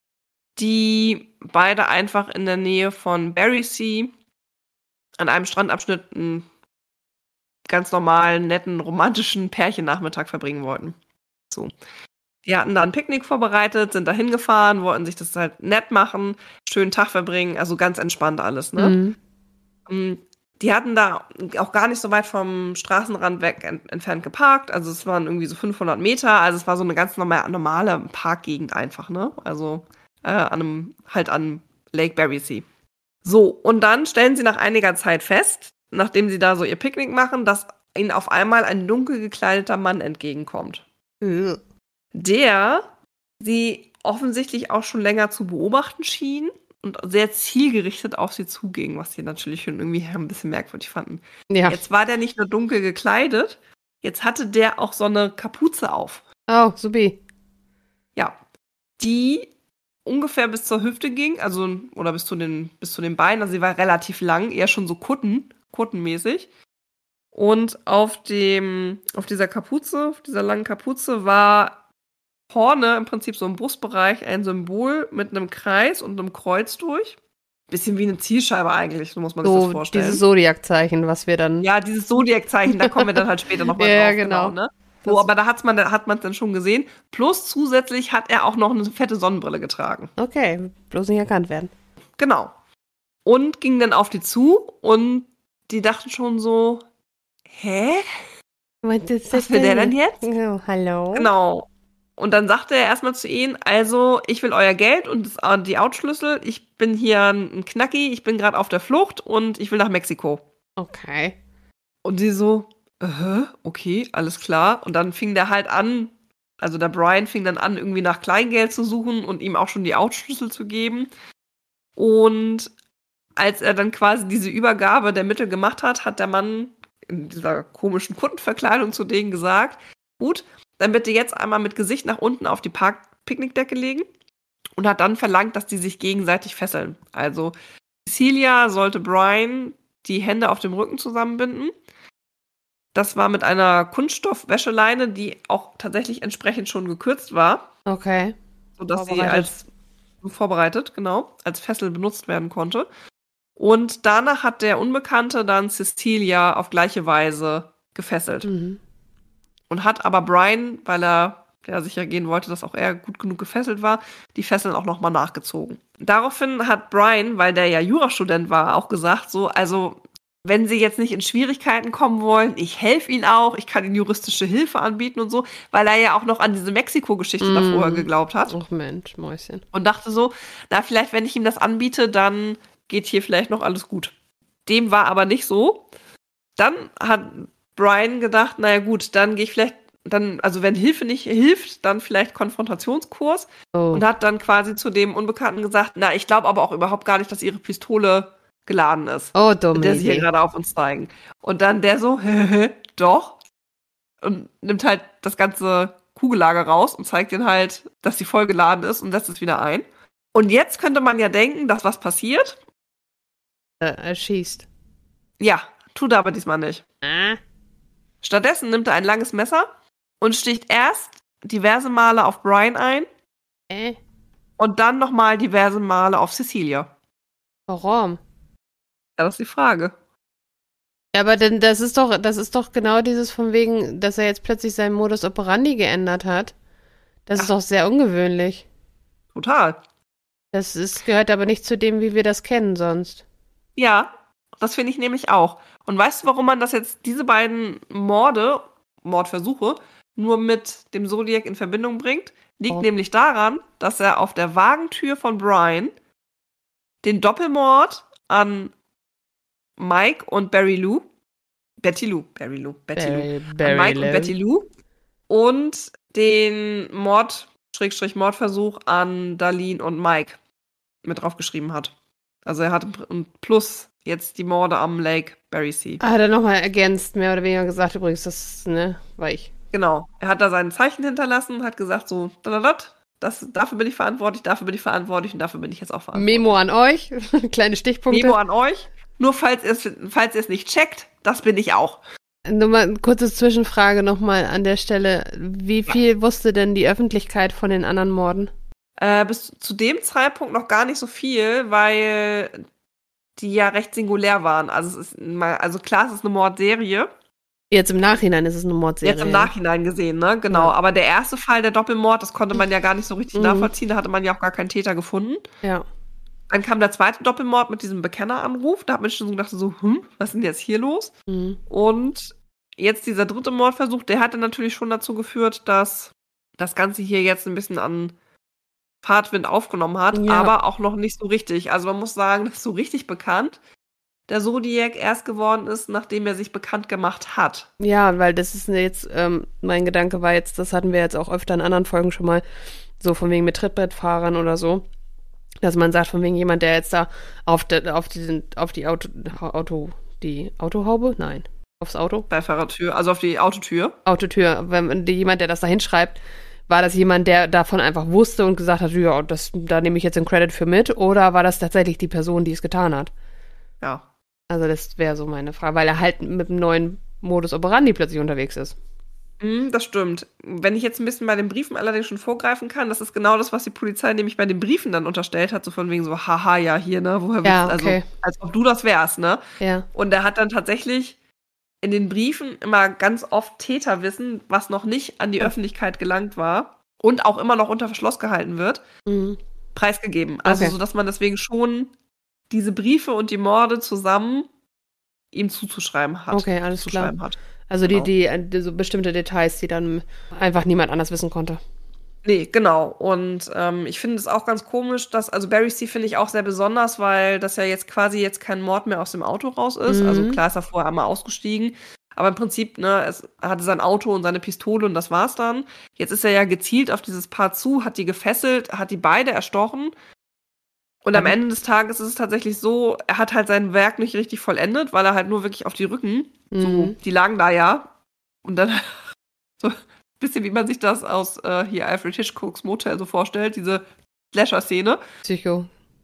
die beide einfach in der Nähe von Barrysea an einem Strandabschnitt einen ganz normalen, netten, romantischen Pärchennachmittag verbringen wollten. So. Die hatten da ein Picknick vorbereitet, sind da hingefahren, wollten sich das halt nett machen, schönen Tag verbringen, also ganz entspannt alles, ne? Mhm. Die hatten da auch gar nicht so weit vom Straßenrand weg ent- entfernt geparkt, also es waren irgendwie so fünfhundert Meter, also es war so eine ganz normal, normale Parkgegend einfach, ne? Also äh, an einem, halt an Lake Barrysea. So, und dann stellen sie nach einiger Zeit fest, nachdem sie da so ihr Picknick machen, dass ihnen auf einmal ein dunkel gekleideter Mann entgegenkommt. Mhm. Der sie offensichtlich auch schon länger zu beobachten schien und sehr zielgerichtet auf sie zuging, was sie natürlich schon irgendwie ein bisschen merkwürdig fanden. Ja. Jetzt war der nicht nur dunkel gekleidet, jetzt hatte der auch so eine Kapuze auf. Oh, supi. Ja, die ungefähr bis zur Hüfte ging, also oder bis zu den bis zu den Beinen, also sie war relativ lang, eher schon so Kutten, kuttenmäßig. Und auf dem auf dieser Kapuze, auf dieser langen Kapuze war vorne im Prinzip so im Brustbereich ein Symbol mit einem Kreis und einem Kreuz durch. Bisschen wie eine Zielscheibe eigentlich, so muss man sich das So, vorstellen. dieses Zodiac-Zeichen, was wir dann. Ja, dieses Zodiac-Zeichen, da kommen wir dann halt später nochmal Ja, drauf. genau. ne? So, aber da hat's man, da hat man es dann schon gesehen. Plus zusätzlich hat er auch noch eine fette Sonnenbrille getragen. Okay, bloß nicht erkannt werden. Genau. Und ging dann auf die zu und die dachten schon so, hä? Was will der denn jetzt? Oh, hallo? Genau. Und dann sagte er erstmal zu ihnen, also ich will euer Geld und das, die Autoschlüssel. Ich bin hier ein Knacki, ich bin gerade auf der Flucht und ich will nach Mexiko. Okay. Und sie so, äh, okay, alles klar. Und dann fing der halt an, also der Brian fing dann an, irgendwie nach Kleingeld zu suchen und ihm auch schon die Autoschlüssel zu geben. Und als er dann quasi diese Übergabe der Mittel gemacht hat, hat der Mann in dieser komischen Kundenverkleidung zu denen gesagt, gut, dann bitte jetzt einmal mit Gesicht nach unten auf die Park- Picknickdecke legen und hat dann verlangt, dass die sich gegenseitig fesseln. Also Cecilia sollte Brian die Hände auf dem Rücken zusammenbinden. Das war mit einer Kunststoffwäscheleine, die auch tatsächlich entsprechend schon gekürzt war. Okay. Sodass sie als vorbereitet, genau, als Fessel benutzt werden konnte. Und danach hat der Unbekannte dann Cecilia auf gleiche Weise gefesselt. Mhm. Und hat aber Brian, weil er ja sicher gehen wollte, dass auch er gut genug gefesselt war, die Fesseln auch nochmal nachgezogen. Daraufhin hat Brian, weil der ja Jurastudent war, auch gesagt, so, also wenn sie jetzt nicht in Schwierigkeiten kommen wollen, ich helfe ihnen auch, ich kann ihnen juristische Hilfe anbieten und so, weil er ja auch noch an diese Mexiko-Geschichte mm. da vorher geglaubt hat. Ach Mensch, Mäuschen. Und dachte so, na vielleicht, wenn ich ihm das anbiete, dann geht hier vielleicht noch alles gut. Dem war aber nicht so. Dann hat Brian gedacht, naja gut, dann gehe ich vielleicht, dann, also wenn Hilfe nicht hilft, dann vielleicht Konfrontationskurs. Oh. Und hat dann quasi zu dem Unbekannten gesagt, na, ich glaube aber auch überhaupt gar nicht, dass ihre Pistole geladen ist. Oh, dumm. Der sie hier gerade auf uns zeigen. Und dann der so, doch. Und nimmt halt das ganze Kugellager raus und zeigt ihnen halt, dass sie voll geladen ist und lässt es wieder ein. Und jetzt könnte man ja denken, dass was passiert. Äh, er schießt. Ja, tut er aber diesmal nicht. Äh. Stattdessen nimmt er ein langes Messer und sticht erst diverse Male auf Brian ein. Äh. Und dann nochmal diverse Male auf Cecilia. Warum? Ja, das ist die Frage. Ja, aber denn das ist doch, das ist doch genau dieses von wegen, dass er jetzt plötzlich seinen Modus operandi geändert hat. Das Ach. ist doch sehr ungewöhnlich. Total. Das ist, gehört aber nicht zu dem, wie wir das kennen sonst. Ja, das finde ich nämlich auch. Und weißt du, warum man das jetzt, diese beiden Morde, Mordversuche, nur mit dem Zodiac in Verbindung bringt? Liegt oh. nämlich daran, dass er auf der Wagentür von Brian den Doppelmord an Mike und Barry Lou, Betty Lou, Barry Lou, Betty Barry, Lou, Barry an Mike Lou. und Betty Lou und den Mord, Schrägstrich Mordversuch an Darlene und Mike mit draufgeschrieben hat. Also er hat plus jetzt die Morde am Lake Berry-Sea. Ah, hat er nochmal ergänzt, mehr oder weniger gesagt, übrigens, das, ne, war ich. Genau. Er hat da sein Zeichen hinterlassen, hat gesagt so, das, dafür bin ich verantwortlich, dafür bin ich verantwortlich und dafür bin ich jetzt auch verantwortlich. Memo an euch, kleine Stichpunkte. Memo an euch. Nur falls ihr es falls ihr es nicht checkt, das bin ich auch. Nur mal eine kurze Zwischenfrage nochmal an der Stelle. Wie viel ja. wusste denn die Öffentlichkeit von den anderen Morden? Äh, bis zu dem Zeitpunkt noch gar nicht so viel, weil die ja recht singulär waren. Also es ist mal, also klar, es ist eine Mordserie. Jetzt im Nachhinein ist es eine Mordserie. Jetzt im Nachhinein gesehen, ne? Genau. Ja. Aber der erste Fall, der Doppelmord, das konnte man ja gar nicht so richtig mhm. nachvollziehen. Da hatte man ja auch gar keinen Täter gefunden. Ja. Dann kam der zweite Doppelmord mit diesem Bekenneranruf. Da hat man schon so gedacht, so, hm, was ist denn jetzt hier los? Mhm. Und jetzt dieser dritte Mordversuch, der hatte natürlich schon dazu geführt, dass das Ganze hier jetzt ein bisschen an Fahrtwind aufgenommen hat, ja. aber auch noch nicht so richtig. Also man muss sagen, das ist so richtig bekannt. Der Zodiac erst geworden ist, nachdem er sich bekannt gemacht hat. Ja, weil das ist jetzt, ähm, mein Gedanke war jetzt, das hatten wir jetzt auch öfter in anderen Folgen schon mal, so von wegen mit Trittbrettfahrern oder so, dass man sagt, von wegen jemand, der jetzt da auf, de, auf, die, auf die Auto, Auto, die Autohaube? Nein. Aufs Auto? Beifahrertür, also auf die Autotür. Autotür. Wenn die, jemand, der das da hinschreibt, war das jemand, der davon einfach wusste und gesagt hat, ja, das, da nehme ich jetzt den Credit für mit, oder war das tatsächlich die Person, die es getan hat? Ja. Also das wäre so meine Frage, weil er halt mit einem neuen Modus operandi plötzlich unterwegs ist. Mm, das stimmt. Wenn ich jetzt ein bisschen bei den Briefen allerdings schon vorgreifen kann, das ist genau das, was die Polizei nämlich bei den Briefen dann unterstellt hat, so von wegen so, haha, ja, hier, ne, woher ja, willst, okay. also, als ob du das wärst, ne? Ja. Und er hat dann tatsächlich in den Briefen immer ganz oft Täterwissen, was noch nicht an die Öffentlichkeit gelangt war und auch immer noch unter Verschluss gehalten wird, mhm. preisgegeben. Also okay. so, dass man deswegen schon diese Briefe und die Morde zusammen ihm zuzuschreiben hat. Okay, alles klar. Hat. Also Genau. die, die, die so bestimmte Details, die dann einfach niemand anders wissen konnte. Nee, genau. Und ähm, ich finde es auch ganz komisch, dass, also Barry C. finde ich auch sehr besonders, weil das ja jetzt quasi jetzt kein Mord mehr aus dem Auto raus ist. Mhm. Also klar ist er vorher einmal ausgestiegen, aber im Prinzip, ne, es hatte sein Auto und seine Pistole und das war's dann. Jetzt ist er ja gezielt auf dieses Paar zu, hat die gefesselt, hat die beide erstochen. Und am Mhm. Ende des Tages ist es tatsächlich so, er hat halt sein Werk nicht richtig vollendet, weil er halt nur wirklich auf die Rücken, so, Mhm. die lagen da ja. Und dann so bisschen wie man sich das aus äh, hier Alfred Hitchcocks Motel so vorstellt, diese Slasher-Szene. Psycho.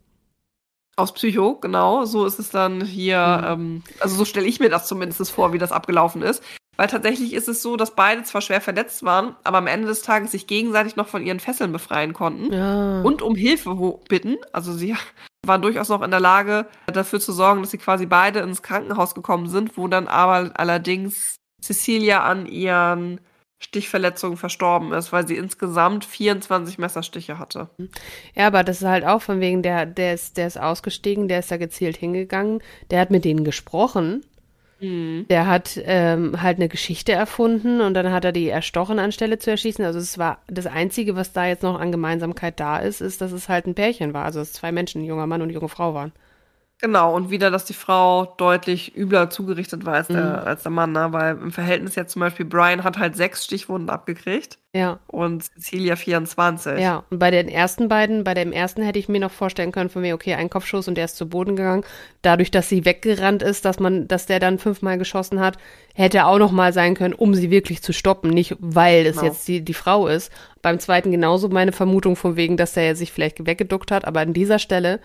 Aus Psycho, genau. So ist es dann hier, Mhm. ähm, also so stelle ich mir das zumindest vor, wie das abgelaufen ist. Weil tatsächlich ist es so, dass beide zwar schwer verletzt waren, aber am Ende des Tages sich gegenseitig noch von ihren Fesseln befreien konnten Ja. und um Hilfe wo- bitten. Also sie waren durchaus noch in der Lage, dafür zu sorgen, dass sie quasi beide ins Krankenhaus gekommen sind, wo dann aber allerdings Cecilia an ihren Stichverletzungen verstorben ist, weil sie insgesamt vierundzwanzig Messerstiche hatte. Ja, aber das ist halt auch von wegen, der, der ist, der ist ausgestiegen, der ist da gezielt hingegangen, der hat mit denen gesprochen, Mhm. der hat ähm, halt eine Geschichte erfunden und dann hat er die erstochen, anstelle zu erschießen. Also es war das Einzige, was da jetzt noch an Gemeinsamkeit da ist, ist, dass es halt ein Pärchen war, also dass zwei Menschen, ein junger Mann und eine junge Frau waren. Genau, und wieder, dass die Frau deutlich übler zugerichtet war als der, Mhm. als der Mann, ne? Weil im Verhältnis jetzt zum Beispiel Brian hat halt sechs Stichwunden abgekriegt Ja. und Cecilia vierundzwanzig. Ja, und bei den ersten beiden, bei dem ersten hätte ich mir noch vorstellen können von mir, okay, ein Kopfschuss und der ist zu Boden gegangen. Dadurch, dass sie weggerannt ist, dass man, dass der dann fünfmal geschossen hat, hätte auch noch mal sein können, um sie wirklich zu stoppen, nicht weil es Genau. jetzt die, die Frau ist. Beim zweiten genauso meine Vermutung von wegen, dass der sich vielleicht weggeduckt hat, aber an dieser Stelle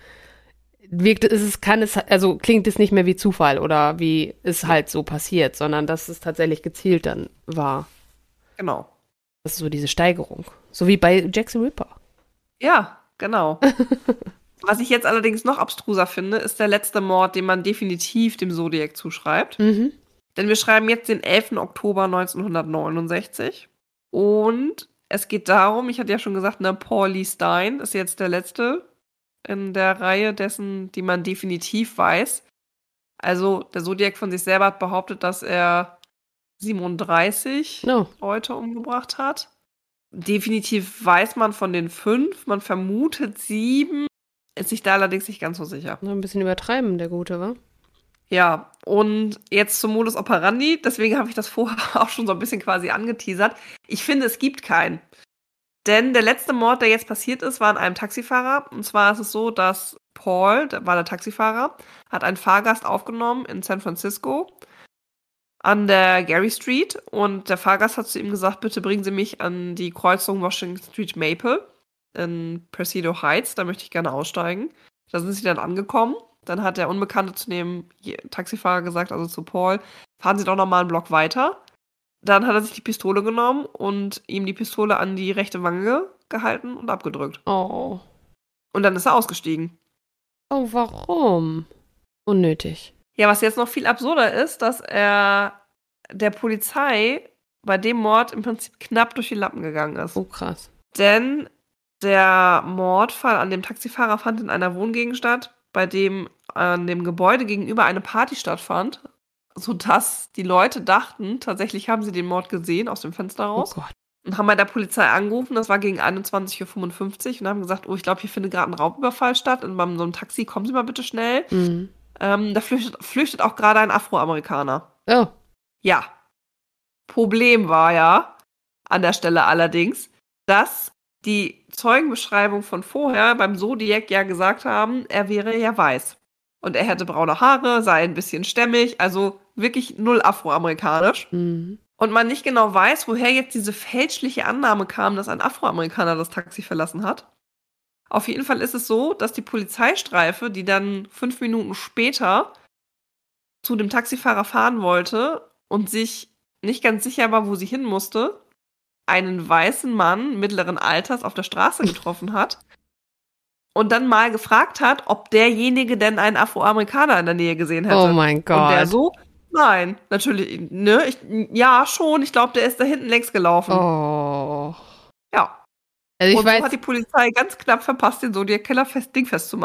wirkt es, es kann es, also klingt es nicht mehr wie Zufall oder wie es halt so passiert, sondern dass es tatsächlich gezielt dann war. Genau. Das ist so diese Steigerung. So wie bei Jack the Ripper. Ja, genau. Was ich jetzt allerdings noch abstruser finde, ist der letzte Mord, den man definitiv dem Zodiac zuschreibt. Mhm. Denn wir schreiben jetzt den elften Oktober neunzehnhundertneunundsechzig. Und es geht darum, ich hatte ja schon gesagt, ne, Paul Lee Stein ist jetzt der letzte in der Reihe dessen, die man definitiv weiß. Also der Zodiac von sich selber hat behauptet, dass er siebenunddreißig No. Leute umgebracht hat. Definitiv weiß man von den fünf, man vermutet sieben, ist sich da allerdings nicht ganz so sicher. Noch ein bisschen übertreiben, der Gute, wa? Ja, und jetzt zum Modus operandi, deswegen habe ich das vorher auch schon so ein bisschen quasi angeteasert. Ich finde, es gibt keinen. Denn der letzte Mord, der jetzt passiert ist, war an einem Taxifahrer. Und zwar ist es so, dass Paul, der war der Taxifahrer, hat einen Fahrgast aufgenommen in San Francisco an der Gary Street. Und der Fahrgast hat zu ihm gesagt, bitte bringen Sie mich an die Kreuzung Washington Street Maple in Presidio Heights. Da möchte ich gerne aussteigen. Da sind sie dann angekommen. Dann hat der Unbekannte zu dem Taxifahrer gesagt, also zu Paul, fahren Sie doch noch mal einen Block weiter. Dann hat er sich die Pistole genommen und ihm die Pistole an die rechte Wange gehalten und abgedrückt. Oh. Und dann ist er ausgestiegen. Oh, warum? Unnötig. Ja, was jetzt noch viel absurder ist, dass er der Polizei bei dem Mord im Prinzip knapp durch die Lappen gegangen ist. Oh, krass. Denn der Mordfall an dem Taxifahrer fand in einer Wohngegend statt, bei dem an dem Gebäude gegenüber eine Party stattfand, sodass die Leute dachten, tatsächlich haben sie den Mord gesehen aus dem Fenster raus. Oh Gott. Und haben bei der Polizei angerufen, das war gegen einundzwanzig Uhr fünfundfünfzig und haben gesagt, oh, ich glaube, hier findet gerade ein Raubüberfall statt in so einem Taxi, kommen Sie mal bitte schnell. Mhm. Ähm, da flüchtet, flüchtet auch gerade ein Afroamerikaner. Oh. Ja. Problem war ja, an der Stelle allerdings, dass die Zeugenbeschreibung von vorher beim Zodiac ja gesagt haben, er wäre ja weiß. Und er hätte braune Haare, sei ein bisschen stämmig, also wirklich null afroamerikanisch. Mhm. Und man nicht genau weiß, woher jetzt diese fälschliche Annahme kam, dass ein Afroamerikaner das Taxi verlassen hat. Auf jeden Fall ist es so, dass die Polizeistreife, die dann fünf Minuten später zu dem Taxifahrer fahren wollte und sich nicht ganz sicher war, wo sie hin musste, einen weißen Mann mittleren Alters auf der Straße getroffen hat und dann mal gefragt hat, ob derjenige denn einen Afroamerikaner in der Nähe gesehen hätte. Oh mein Gott. Und der so, nein, natürlich, ne, ich, ja, schon, ich glaube, der ist da hinten längs gelaufen. Oh. Ja. Also ich Und so weiß, hat die Polizei ganz knapp verpasst, den Zodiac Killer fest, Ding festzumachen.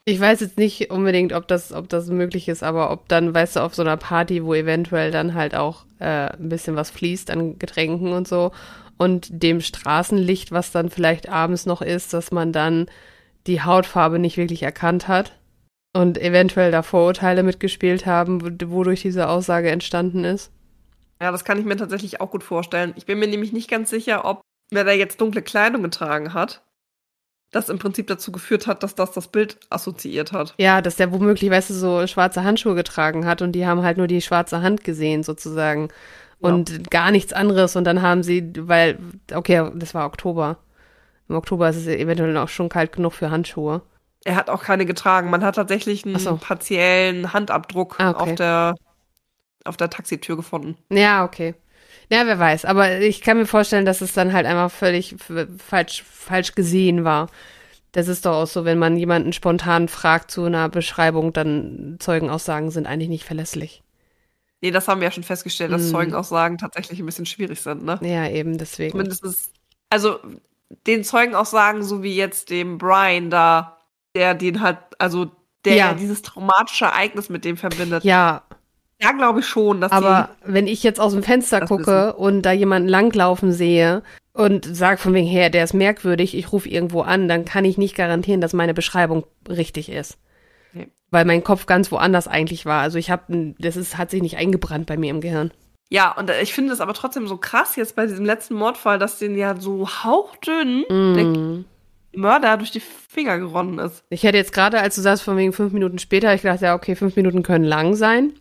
Ich weiß jetzt nicht unbedingt, ob das, ob das möglich ist, aber ob dann, weißt du, auf so einer Party, wo eventuell dann halt auch äh, ein bisschen was fließt an Getränken und so und dem Straßenlicht, was dann vielleicht abends noch ist, dass man dann die Hautfarbe nicht wirklich erkannt hat und eventuell da Vorurteile mitgespielt haben, wodurch diese Aussage entstanden ist. Ja, das kann ich mir tatsächlich auch gut vorstellen. Ich bin mir nämlich nicht ganz sicher, ob, wer da jetzt dunkle Kleidung getragen hat, das im Prinzip dazu geführt hat, dass das das Bild assoziiert hat. Ja, dass der womöglich, weißt du, so schwarze Handschuhe getragen hat und die haben halt nur die schwarze Hand gesehen sozusagen und ja. gar nichts anderes und dann haben sie, weil, okay, das war Oktober. Im Oktober ist es eventuell auch schon kalt genug für Handschuhe. Er hat auch keine getragen. Man hat tatsächlich einen so. partiellen Handabdruck ah, okay. auf der, auf der Taxitür gefunden. Ja, okay. Ja, wer weiß. Aber ich kann mir vorstellen, dass es dann halt einfach völlig falsch, falsch gesehen war. Das ist doch auch so, wenn man jemanden spontan fragt zu einer Beschreibung, dann Zeugenaussagen sind eigentlich nicht verlässlich. Nee, das haben wir ja schon festgestellt, dass mm. Zeugenaussagen tatsächlich ein bisschen schwierig sind, ne? Ja, eben, deswegen. Zumindest ist, also den Zeugenaussagen, so wie jetzt dem Brian da, der den halt, also der ja. ja dieses traumatische Ereignis mit dem verbindet. Ja. Ja, glaube ich schon. Dass Aber die, wenn ich jetzt aus dem Fenster gucke wissen. und da jemanden langlaufen sehe und sage von wegen her, der ist merkwürdig, ich rufe irgendwo an, dann kann ich nicht garantieren, dass meine Beschreibung richtig ist. Nee. Weil mein Kopf ganz woanders eigentlich war. Also ich habe, das ist, hat sich nicht eingebrannt bei mir im Gehirn. Ja, und ich finde es aber trotzdem so krass jetzt bei diesem letzten Mordfall, dass den ja so hauchdünn mm. der Mörder durch die Finger geronnen ist. Ich hätte jetzt gerade, als du sagst, von wegen fünf Minuten später, ich dachte, ja, okay, fünf Minuten können lang sein.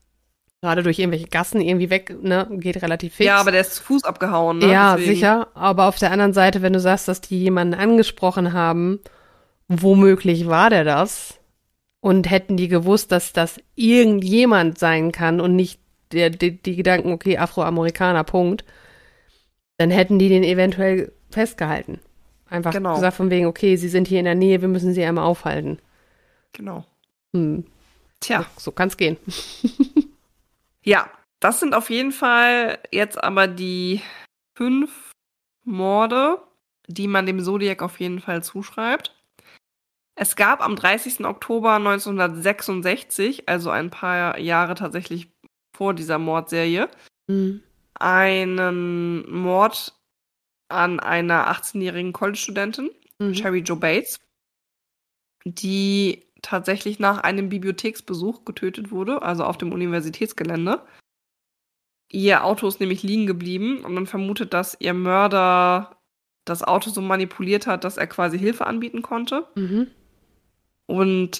Gerade durch irgendwelche Gassen irgendwie weg, ne, geht relativ fix. Ja, aber der ist zu Fuß abgehauen, ne? Ja, Deswegen. sicher. Aber auf der anderen Seite, wenn du sagst, dass die jemanden angesprochen haben, womöglich war der das? Und hätten die gewusst, dass das irgendjemand sein kann und nicht der, die, die Gedanken, okay, Afroamerikaner, Punkt, dann hätten die den eventuell festgehalten. Einfach genau. gesagt von wegen, okay, sie sind hier in der Nähe, wir müssen sie einmal aufhalten. Genau. Hm. Tja. So, so kann's gehen. Ja, das sind auf jeden Fall jetzt aber die fünf Morde, die man dem Zodiac auf jeden Fall zuschreibt. Es gab am dreißigsten Oktober neunzehnhundertsechsundsechzig, also ein paar Jahre tatsächlich vor dieser Mordserie, mhm. einen Mord an einer achtzehnjährigen College-Studentin, mhm. Cheri Jo Bates, die tatsächlich nach einem Bibliotheksbesuch getötet wurde, also auf dem Universitätsgelände. Ihr Auto ist nämlich liegen geblieben und man vermutet, dass ihr Mörder das Auto so manipuliert hat, dass er quasi Hilfe anbieten konnte. Mhm. Und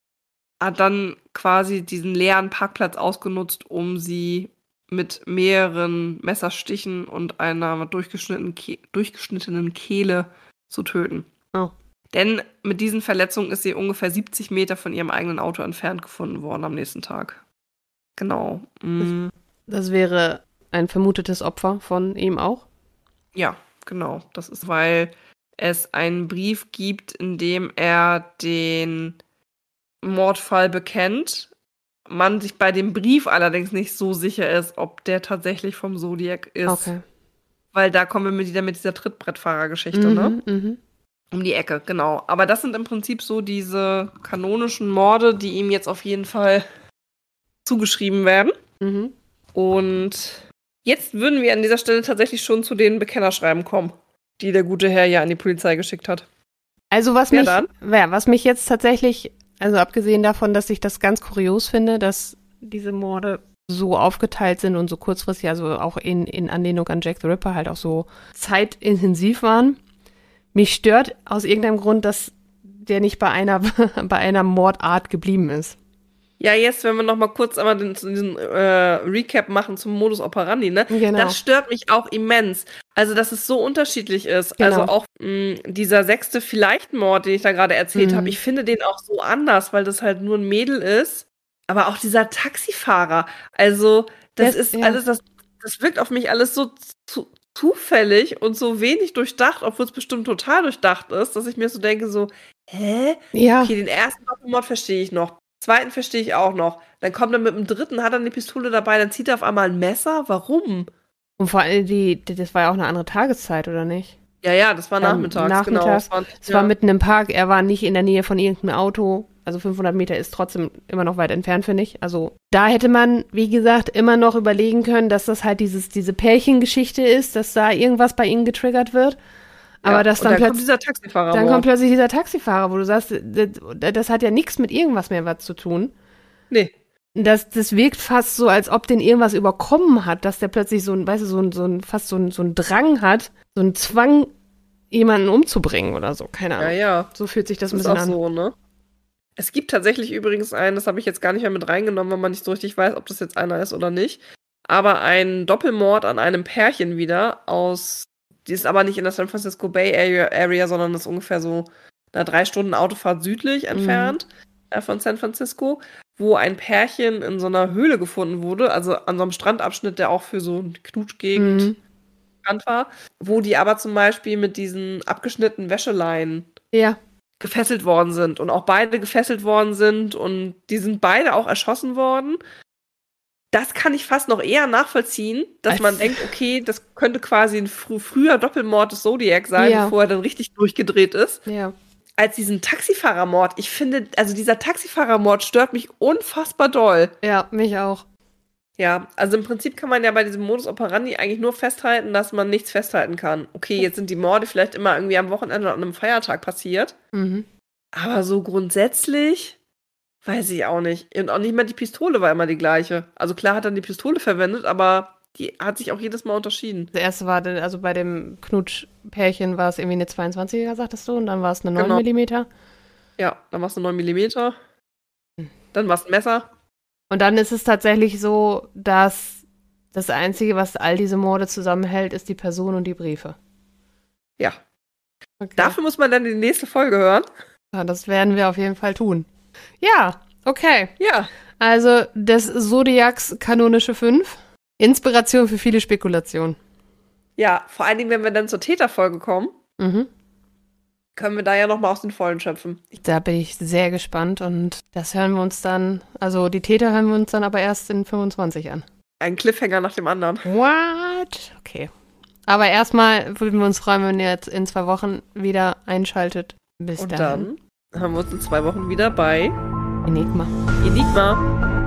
hat dann quasi diesen leeren Parkplatz ausgenutzt, um sie mit mehreren Messerstichen und einer durchgeschnittenen, Ke- durchgeschnittenen Kehle zu töten. Oh. Denn mit diesen Verletzungen ist sie ungefähr siebzig Meter von ihrem eigenen Auto entfernt gefunden worden am nächsten Tag. Genau. Mm. Das, das wäre ein vermutetes Opfer von ihm auch? Ja, genau. Das ist, weil es einen Brief gibt, in dem er den Mordfall bekennt. Man sich bei dem Brief allerdings nicht so sicher ist, ob der tatsächlich vom Zodiac ist. Okay. Weil da kommen wir mit, wieder mit dieser Trittbrettfahrergeschichte, mhm, ne? Mhm. Um die Ecke, genau. Aber das sind im Prinzip so diese kanonischen Morde, die ihm jetzt auf jeden Fall zugeschrieben werden. Mhm. Und jetzt würden wir an dieser Stelle tatsächlich schon zu den Bekennerschreiben kommen, die der gute Herr ja an die Polizei geschickt hat. Also was Wer mich, dann? Ja, was mich jetzt tatsächlich, also abgesehen davon, dass ich das ganz kurios finde, dass diese Morde so aufgeteilt sind und so kurzfristig, also auch in, in Anlehnung an Jack the Ripper halt auch so zeitintensiv waren. Mich stört aus irgendeinem Grund, dass der nicht bei einer, bei einer Mordart geblieben ist. Ja, jetzt, wenn wir noch mal kurz einmal den, diesen äh, Recap machen zum Modus operandi, ne? Genau. Das stört mich auch immens. Also, dass es so unterschiedlich ist. Genau. Also auch mh, dieser sechste Vielleicht-Mord, den ich da gerade erzählt mhm. habe, ich finde den auch so anders, weil das halt nur ein Mädel ist. Aber auch dieser Taxifahrer, also das, das ist ja. alles, das, das wirkt auf mich alles so zu, zufällig und so wenig durchdacht, obwohl es bestimmt total durchdacht ist, dass ich mir so denke, so, hä? Ja. Okay, den ersten Doppelmord verstehe ich noch. Zweiten verstehe ich auch noch. Dann kommt er mit dem dritten, hat er eine Pistole dabei, dann zieht er auf einmal ein Messer. Warum? Und vor allem, die, die, das war ja auch eine andere Tageszeit, oder nicht? Ja, ja, das war Ähm, nachmittags, nachmittags. genau. Es war, Es ja. war mitten im Park, er war nicht in der Nähe von irgendeinem Auto. Also fünfhundert Meter ist trotzdem immer noch weit entfernt, finde ich. Also da hätte man, wie gesagt, immer noch überlegen können, dass das halt dieses, diese Pärchengeschichte ist, dass da irgendwas bei ihnen getriggert wird. Aber ja. dass Und dann, dann kommt plötzlich dieser Taxifahrer. dann kommt plötzlich dieser Taxifahrer, wo du sagst, das, das hat ja nichts mit irgendwas mehr was zu tun. Nee. Das, das wirkt fast so, als ob den irgendwas überkommen hat, dass der plötzlich so ein, weißt du, so ein, so ein fast so ein, so ein Drang hat, so einen Zwang, jemanden umzubringen oder so. Keine Ahnung. Ja, ja. So fühlt sich das, Das ein ist bisschen auch an. so, ne? Es gibt tatsächlich übrigens einen, das habe ich jetzt gar nicht mehr mit reingenommen, weil man nicht so richtig weiß, ob das jetzt einer ist oder nicht. Aber ein Doppelmord an einem Pärchen wieder aus, die ist aber nicht in der San Francisco Bay Area, Area sondern ist ungefähr so eine drei Stunden Autofahrt südlich entfernt mhm. äh, von San Francisco, wo ein Pärchen in so einer Höhle gefunden wurde, also an so einem Strandabschnitt, der auch für so eine Knutschgegend Mhm. bekannt war, wo die aber zum Beispiel mit diesen abgeschnittenen Wäscheleinen Ja. gefesselt worden sind und auch beide gefesselt worden sind und die sind beide auch erschossen worden. Das kann ich fast noch eher nachvollziehen, dass Als- man denkt, okay, das könnte quasi ein frü früher Doppelmord des Zodiac sein, Ja. bevor er dann richtig durchgedreht ist, Ja. als diesen Taxifahrermord. Ich finde, also dieser Taxifahrermord stört mich unfassbar doll. Ja, mich auch. Ja, also im Prinzip kann man ja bei diesem Modus operandi eigentlich nur festhalten, dass man nichts festhalten kann. Okay, jetzt sind die Morde vielleicht immer irgendwie am Wochenende oder an einem Feiertag passiert. Mhm. Aber so grundsätzlich weiß ich auch nicht. Und auch nicht mal die Pistole war immer die gleiche. Also klar hat er die Pistole verwendet, aber die hat sich auch jedes Mal unterschieden. Das erste war, de- also bei dem Knutschpärchen war es irgendwie eine zweiundzwanziger, sagtest du, und dann war es eine neun Genau. Millimeter. Ja, dann war es eine neun Millimeter. Dann war es ein Messer. Und dann ist es tatsächlich so, dass das Einzige, was all diese Morde zusammenhält, ist die Person und die Briefe. Ja. Okay. Dafür muss man dann die nächste Folge hören. Ja, das werden wir auf jeden Fall tun. Ja, okay. Ja. Also des Zodiacs kanonische fünf. Inspiration für viele Spekulationen. Ja, vor allen Dingen, wenn wir dann zur Täterfolge kommen, Mhm. können wir da ja nochmal aus den Vollen schöpfen. Da bin ich sehr gespannt und das hören wir uns dann, also die Täter hören wir uns dann aber erst in fünfundzwanzig an. Ein Cliffhanger nach dem anderen. What? Okay. Aber erstmal würden wir uns freuen, wenn ihr jetzt in zwei Wochen wieder einschaltet. Bis Und dahin. dann haben wir uns in zwei Wochen wieder bei Enigma. Enigma.